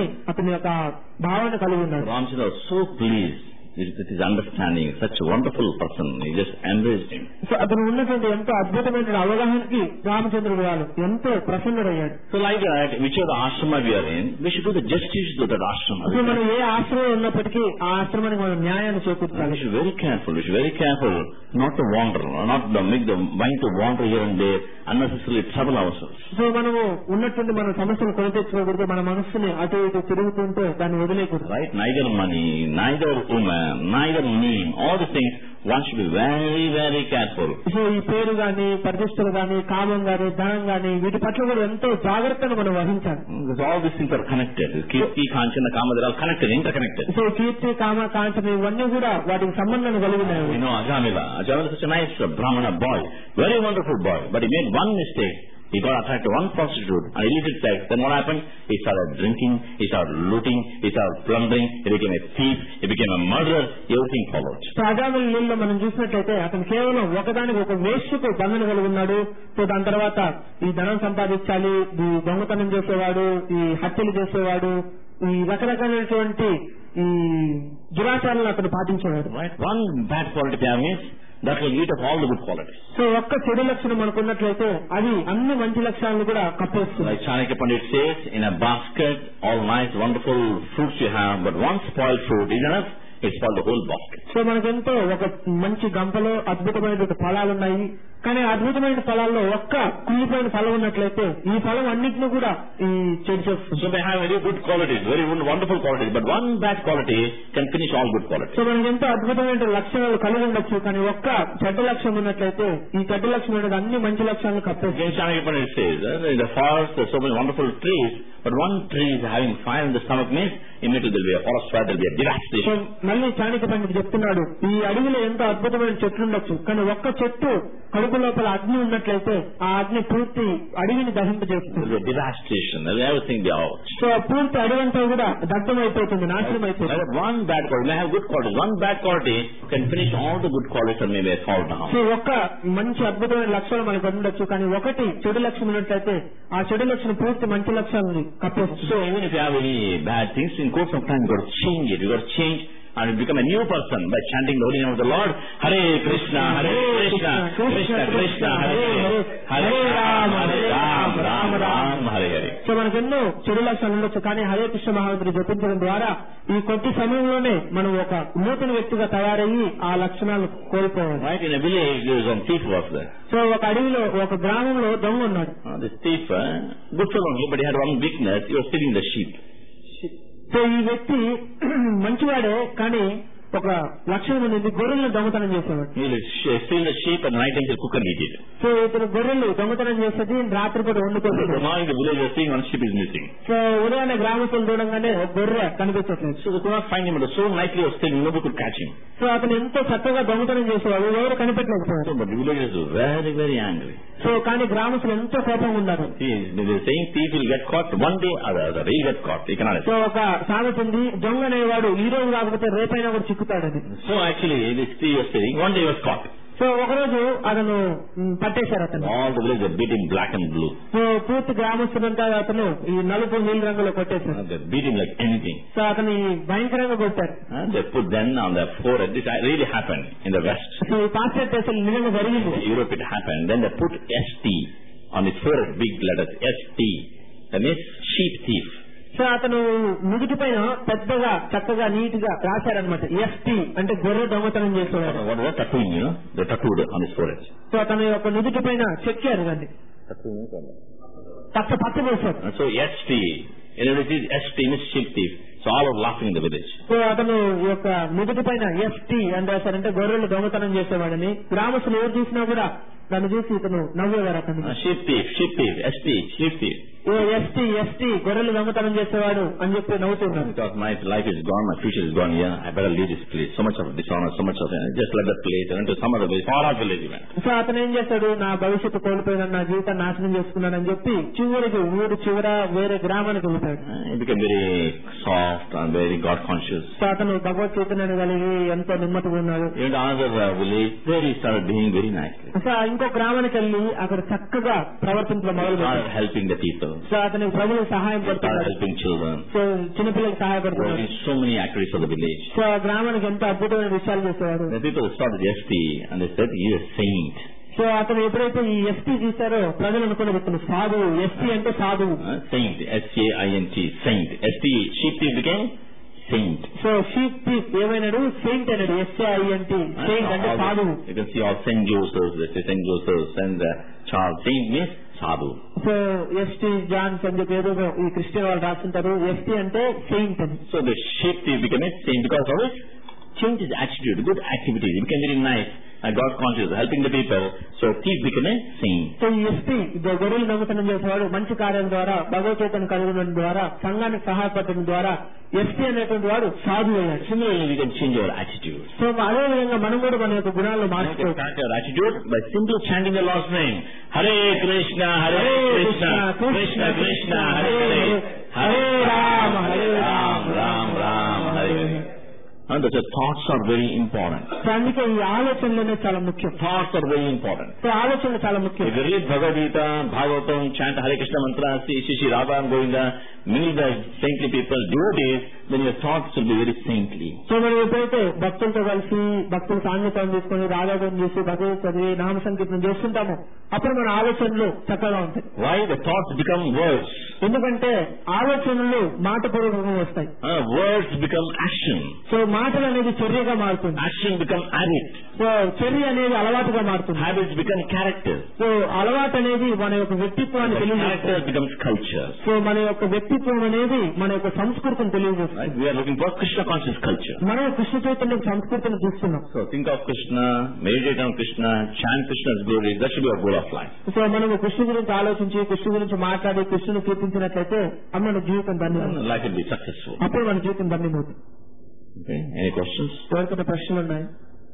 [SPEAKER 3] భావాన్ని కలిగి ఉన్నాడు.
[SPEAKER 2] Ramachandra was so pleased with his understanding, such a wonderful person, he just embraced him.
[SPEAKER 3] So అతను ఉన్నటువంటి ఎంతో అద్భుతమైన అవగాహనకి రామచంద్రుడు గారు ఎంతో ప్రసన్నుడయ్యాడు.
[SPEAKER 2] So like that, whichever ashrama we are in, we should do the justice to that ashrama.
[SPEAKER 3] So మనం ఏ ఆశ్రమం ఉన్నప్పటికీ ఆ ఆశ్రమానికి మనం న్యాయాన్ని చేకూర్చాలి.
[SPEAKER 2] We should be very careful not to wander, not to make the mind to wander here and there, unnecessarily trouble ourselves.
[SPEAKER 3] So మనము ఉన్నటువంటి మన సమస్యలు కొని తెచ్చుకోకూడదు, మన మనస్సుని అటు ఇటు తిరుగుతుంటే దాన్ని వదిలేకూడదు.
[SPEAKER 2] Right? Neither money, neither woman, neither name, all the things one should be very, very careful.
[SPEAKER 3] So ఈ పేరు గాని ప్రతిష్టలు గాని కామం గాని ధనం గాని వీటి పట్ల కూడా ఎంతో జాగ్రత్తగా మనం వహించాలి.
[SPEAKER 2] Because all these things are connected. Kirti, Kanchana, Kama, they are all connected, interconnected.
[SPEAKER 3] So కీర్తి కామ కాంచన ఇవన్నీ కూడా వాటికి సంబంధాన్ని కలిగి ఉన్నాయి.
[SPEAKER 2] You know Ajamila is such a nice Brahmana boy, very wonderful boy, but he made one mistake. He got attracted to one prostitute and illicit sex. Then what happened? He started drinking, he started looting, he started plundering, he became a thief, he became a murderer, everything followed.
[SPEAKER 3] So Ajamila నీళ్ళలో మనం చూసినట్లయితే అతను కేవలం ఒకదానికి ఒక వేశ్యకు బంధన కలిగి ఉన్నాడు. సో దాని తర్వాత ఈ ధనం సంపాదించాలి, ఈ దొంగతనం చేసేవాడు, ఈ హత్యలు చేసేవాడు, ఈ రకరకాలైనటువంటి ఈ దురాచారాలను అతను పాటించేవాడు.
[SPEAKER 2] One bad quality means that will eat up all the good qualities.
[SPEAKER 3] So ఒక్క చెడు లక్షణం మనకున్నట్లయితే అది అన్ని మంచి లక్షణాలను కూడా కప్పేస్తుంది.
[SPEAKER 2] Like Chanakya Pandit says, in a basket, all nice, wonderful fruits you have, but one spoiled fruit is enough. It's called the whole basket.
[SPEAKER 3] So మనకెంతో ఒక మంచి గంపలో అద్భుతమైనటువంటి ఫలాలు ఉన్నాయి, కానీ అద్భుతమైన ఫలాల్లో ఒక్క కుళ్ళిపోయిన ఫలం ఉన్నట్లయితే ఈ ఫలం అన్నింటినీ కూడా ఈ చెడు చేస్తుంది.
[SPEAKER 2] So they have very good qualities, very wonderful qualities, but one bad quality can finish all good qualities.
[SPEAKER 3] So మనకి ఎంతో అద్భుతమైన లక్షణాలు కలిగి ఉండొచ్చు, కానీ ఒక్క చెడ్డ లక్షణం ఉన్నట్లయితే ఈ చెడ్డ లక్షణం అనేది అన్ని మంచి లక్షణాలను కప్పేస్తుంది.
[SPEAKER 2] Chanakya Pandit says, in the forest there are so many wonderful trees, but one tree is having fire in the stomach means immediately there will be a forest fire, there will be a devastation.
[SPEAKER 3] మళ్ళీ చాణక్య పండితుడు చెప్తున్నాడు, ఈ అడవిలో ఎంతో అద్భుతమైన చెట్లు ఉండొచ్చు, కానీ ఒక్క చెట్టు కడుపు లోపల అగ్ని ఉన్నట్లయితే ఆ అగ్ని పూర్తి అడవిని దహింపజేస్తుంది. సో పూర్తి అడవంతా కూడా దగ్ధం అయిపోతుంది, నాశనం అయిపోతుంది.
[SPEAKER 2] One bad quality may have good quality. One bad quality can finish all the good qualities and maybe fall down.
[SPEAKER 3] So ఒక్క మంచి అద్భుతమైన లక్షణం మనకు ఉండొచ్చు, కానీ ఒకటి చెడు లక్షణం ఉన్నట్లయితే ఆ చెడు లక్షణం పూర్తి మంచి లక్షణాన్ని కప్పేస్తుంది.
[SPEAKER 2] So even if you have any bad things, in course of time you got to change it. You got to change and become a new person by chanting the holy name of the Lord. Hare Krishna, Hare Krishna, Krishna Krishna, Hare Hare, Hare Ram, Hare Ram, Ram Ram, Hare Hare.
[SPEAKER 3] So మనకెన్నో చెడు లక్షణాలు ఉండొచ్చు, కానీ హరే కృష్ణ మహామంత్రి జపించడం ద్వారా ఈ కొద్ది సమయంలోనే మనం ఒక నూతన వ్యక్తిగా తయారయ్యి ఆ లక్షణాలు కోల్పోవాలి.
[SPEAKER 2] Right, in a village there was one thief was there.
[SPEAKER 3] So ఒక అడవిలో ఒక గ్రామంలో దొంగ ఉన్నాడు.
[SPEAKER 2] This thief, good fellow, but he had one weakness. He was stealing the sheep.
[SPEAKER 3] So ఈ వ్యక్తి మంచివాడే, కానీ ఒక లక్షణం ఉంది, గొర్రెలను దొంగతనం చేసేవాడు.
[SPEAKER 2] Steal the sheep and night he'll cook and eat it.
[SPEAKER 3] So ఇతను గొర్రెలు దొంగతనం చేసేది, రాత్రిపూట వండుకోవాలి.
[SPEAKER 2] Now in the village they're seeing one sheep is missing.
[SPEAKER 3] So ఉదయాన్నే గ్రామస్తులు చూడంగానే ఒక గొర్రె కనిపించట్లేదు.
[SPEAKER 2] So they could not find him, but so nicely was stealing, nobody could catch him.
[SPEAKER 3] So అతను ఎంతో చక్కగా దొంగతనం చేసేవాడు, ఎవరు కనిపెట్టలేకపోయారు.
[SPEAKER 2] So but the villagers were very, very angry.
[SPEAKER 3] So కానీ గ్రామస్తులు ఎంతో కోపంగా ఉన్నారు.
[SPEAKER 2] They're saying thief will get caught one day or the other. He'll get caught. He cannot.
[SPEAKER 3] So ఒక సామెత ఉంది, దొంగ అనేవాడు ఈ రోజు కాకపోతే రేపైనా కూడా చిక్కుతాడని.
[SPEAKER 2] So actually this thief was saying one day he was caught.
[SPEAKER 3] So ఒకరోజు అతను పట్టేశారు అతను.
[SPEAKER 2] All the village are beating black and blue.
[SPEAKER 3] So పూర్తి గ్రామస్తులంతా అతను ఈ నలుపు నీలి రంగులో కొట్టేశారు.
[SPEAKER 2] They beat him like anything.
[SPEAKER 3] So అతను భయంకరంగా కొట్టారు.
[SPEAKER 2] They put then on their forehead. This really happened in the West.
[SPEAKER 3] So ఈ పాశ్చాత్య దేశాలు నిజంగా జరిగింది.
[SPEAKER 2] In Europe it happened. Then they put ST on his forehead, big letters ST. That means sheep thief.
[SPEAKER 3] So అతను నుదుటి పైన పెద్దగా చక్కగా నీట్ గా రాశారనమాట. ఎస్టీ అంటే గొర్రె దొంగతనం చేసేవాడు.
[SPEAKER 2] What was tattooing? They tattooed on his forehead.
[SPEAKER 3] So అతని యొక్క నుదుటి పైన చెక్కారు దాన్ని. పచ్చ వేశారు.
[SPEAKER 2] So ST, ST means sheep thief. So all are laughing in the village.
[SPEAKER 3] So అతను ఈ యొక్క నుదుటి పైన ఎస్టీ అని రాశారంటే గొర్రెలు దొంగతనం చేసేవాడని గ్రామస్తులు ఎవరు చూసినా కూడా దాన్ని చూసి ఇతను నవ్వేవారు అతను.
[SPEAKER 2] Sheep thief, ST, sheep thief.
[SPEAKER 3] ST గొర్రెలు దొంగతనం చేసేవాడు అని చెప్పి నవ్వుతున్నారు.
[SPEAKER 2] Because my life is gone, my future is gone. Yeah, I better leave this place. So much of dishonor, so much of just let that place and into some other place, far off village even.
[SPEAKER 3] So అతను ఏం చేస్తాడు, నా భవిష్యత్తు కోల్పోయిన నా జీవితాన్ని నాశనం చేసుకున్నానని చెప్పి చివరికి ఊరు చివర వేరే గ్రామానికి వెళ్తాడు.
[SPEAKER 2] He became very soft and very God conscious.
[SPEAKER 3] So అతను భగవద్గీతను కలిగి ఎంతో నెమ్మదిగా ఉన్నాడు.
[SPEAKER 2] In another village, there he started being very nicely.
[SPEAKER 3] So ఇంకో గ్రామానికి వెళ్ళి అక్కడ చక్కగా ప్రవర్తించడం మొదలుపెట్టాడు.
[SPEAKER 2] Helping the people.
[SPEAKER 3] సో అతని ప్రభువులకు సహాయం పడుతున్నాడు.
[SPEAKER 2] Helping children.
[SPEAKER 3] సో చిన్నపిల్లలకు సహాయపడుతున్నాడు.
[SPEAKER 2] So many activities for the village.
[SPEAKER 3] So గ్రామానికి ఎంతో అద్భుతమైన విషయాలు చేసేవాడు.
[SPEAKER 2] The people started ST and they said he is a saint.
[SPEAKER 3] So అతను ఎప్పుడైతే ఈ ఎస్టీ చూశారో ప్రజలు అనుకున్న వ్యక్తులు సాధువు. ఎస్టీ అంటే సాధువు.
[SPEAKER 2] Saint, SAINT, saint. ST, sheep thief became saint.
[SPEAKER 3] So sheep thief ఏమైనాడు, సెయింట్ అన్నాడు. SAINT, సెయింట్ అంటే సాధువు.
[SPEAKER 2] You can see all Saint Joseph, they say Saint Joseph, Saint Charles. Saint means సాధు.
[SPEAKER 3] సో ఎస్టీ జాన్స్ అని చెప్పి ఏదో ఈ Christian వాళ్ళు రాస్తుంటారు. ఎస్టీ అంటే సెయింట్ అని.
[SPEAKER 2] So the sheep thief became a saint because of it. Change his attitude, good activities. He became very nice and God conscious, helping the people. So thief became a saint.
[SPEAKER 3] So ఈ ST గొర్రెలు దొంగతనం చేసేవాడు మంచి కార్యం ద్వారా భగవద్గీతను కనుగొనడం ద్వారా సంఘానికి సహాయపడడం ద్వారా ఎస్టీ అనేటువంటి వాడు సాధువు అయ్యాడు.
[SPEAKER 2] Similarly, we can change our attitude.
[SPEAKER 3] So అదే విధంగా మనం కూడా మన యొక్క గుణాలను మార్చుకోవచ్చు.
[SPEAKER 2] Our attitude by simply chanting the Lord's name. Hare Krishna, Hare Krishna, Krishna Krishna, Hare Hare, Hare Ram, Hare Ram, Ram Ram, Hare Hare. And the thoughts are very important.
[SPEAKER 3] అందుకే ఈ ఆలోచనలనే చాలా ముఖ్యం.
[SPEAKER 2] Thoughts are very important.
[SPEAKER 3] So ఆలోచనలు చాలా ముఖ్యం.
[SPEAKER 2] If you read Bhagavad Gita, Bhagavatam, chant Hare Krishna mantra, see Shri Radha and Govinda, meet the saintly people, devotees, then your thoughts will be very saintly.
[SPEAKER 3] So మనం ఎప్పుడైతే భక్తులతో కలిసి భక్తుల సాంగత్యం తీసుకుని రాగాగం చేసి భగవత్ చదివి నామ సంకీర్తనం చేస్తుంటామో అప్పుడు మన ఆలోచనలు చక్కగా ఉంటాయి.
[SPEAKER 2] Why? The thoughts become words.
[SPEAKER 3] ఎందుకంటే ఆలోచనలు మాట పూర్వకంగా వస్తాయి.
[SPEAKER 2] Words become action.
[SPEAKER 3] సో మాటలు అనేది చర్యగా మారుతుంది.
[SPEAKER 2] Action become habit.
[SPEAKER 3] సో చర్య అనేది అలవాటుగా మారుతుంది.
[SPEAKER 2] Habits become character.
[SPEAKER 3] సో అలవాటు అనేది మన యొక్క వ్యక్తిత్వాన్ని తెలియజేస్తుంది.
[SPEAKER 2] Character becomes culture.
[SPEAKER 3] సో మన యొక్క వ్యక్తిత్వం అనేది మన యొక్క సంస్కృతిని తెలియజేస్తుంది.
[SPEAKER 2] We are looking for Krishna conscious culture.
[SPEAKER 3] మనం కృష్ణ చైతన్య సంస్కృతిని చూస్తున్నాం.
[SPEAKER 2] So think of Krishna, meditate on Krishna, chant Krishna's glory. That should be our goal of life.
[SPEAKER 3] So మనము కృష్ణ గురించి ఆలోచించి కృష్ణ గురించి మాట్లాడి కృష్ణను కీర్తించినట్లయితే మన జీవితం ధన్యం.
[SPEAKER 2] Life will be successful.
[SPEAKER 3] అప్పుడు మన జీవితం ధన్యమవుతుంది.
[SPEAKER 2] Okay. Any questions?
[SPEAKER 3] ఎవరికైనా ప్రశ్నలు ఉన్నాయి?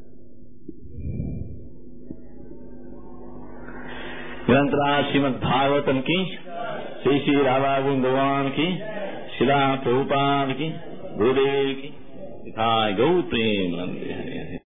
[SPEAKER 2] निरंतर श्रीमद् भागवतम की श्री श्री राधा गोविंद भगवान की शिला प्रभुपाद की गुरुदेव की गौ प्रेम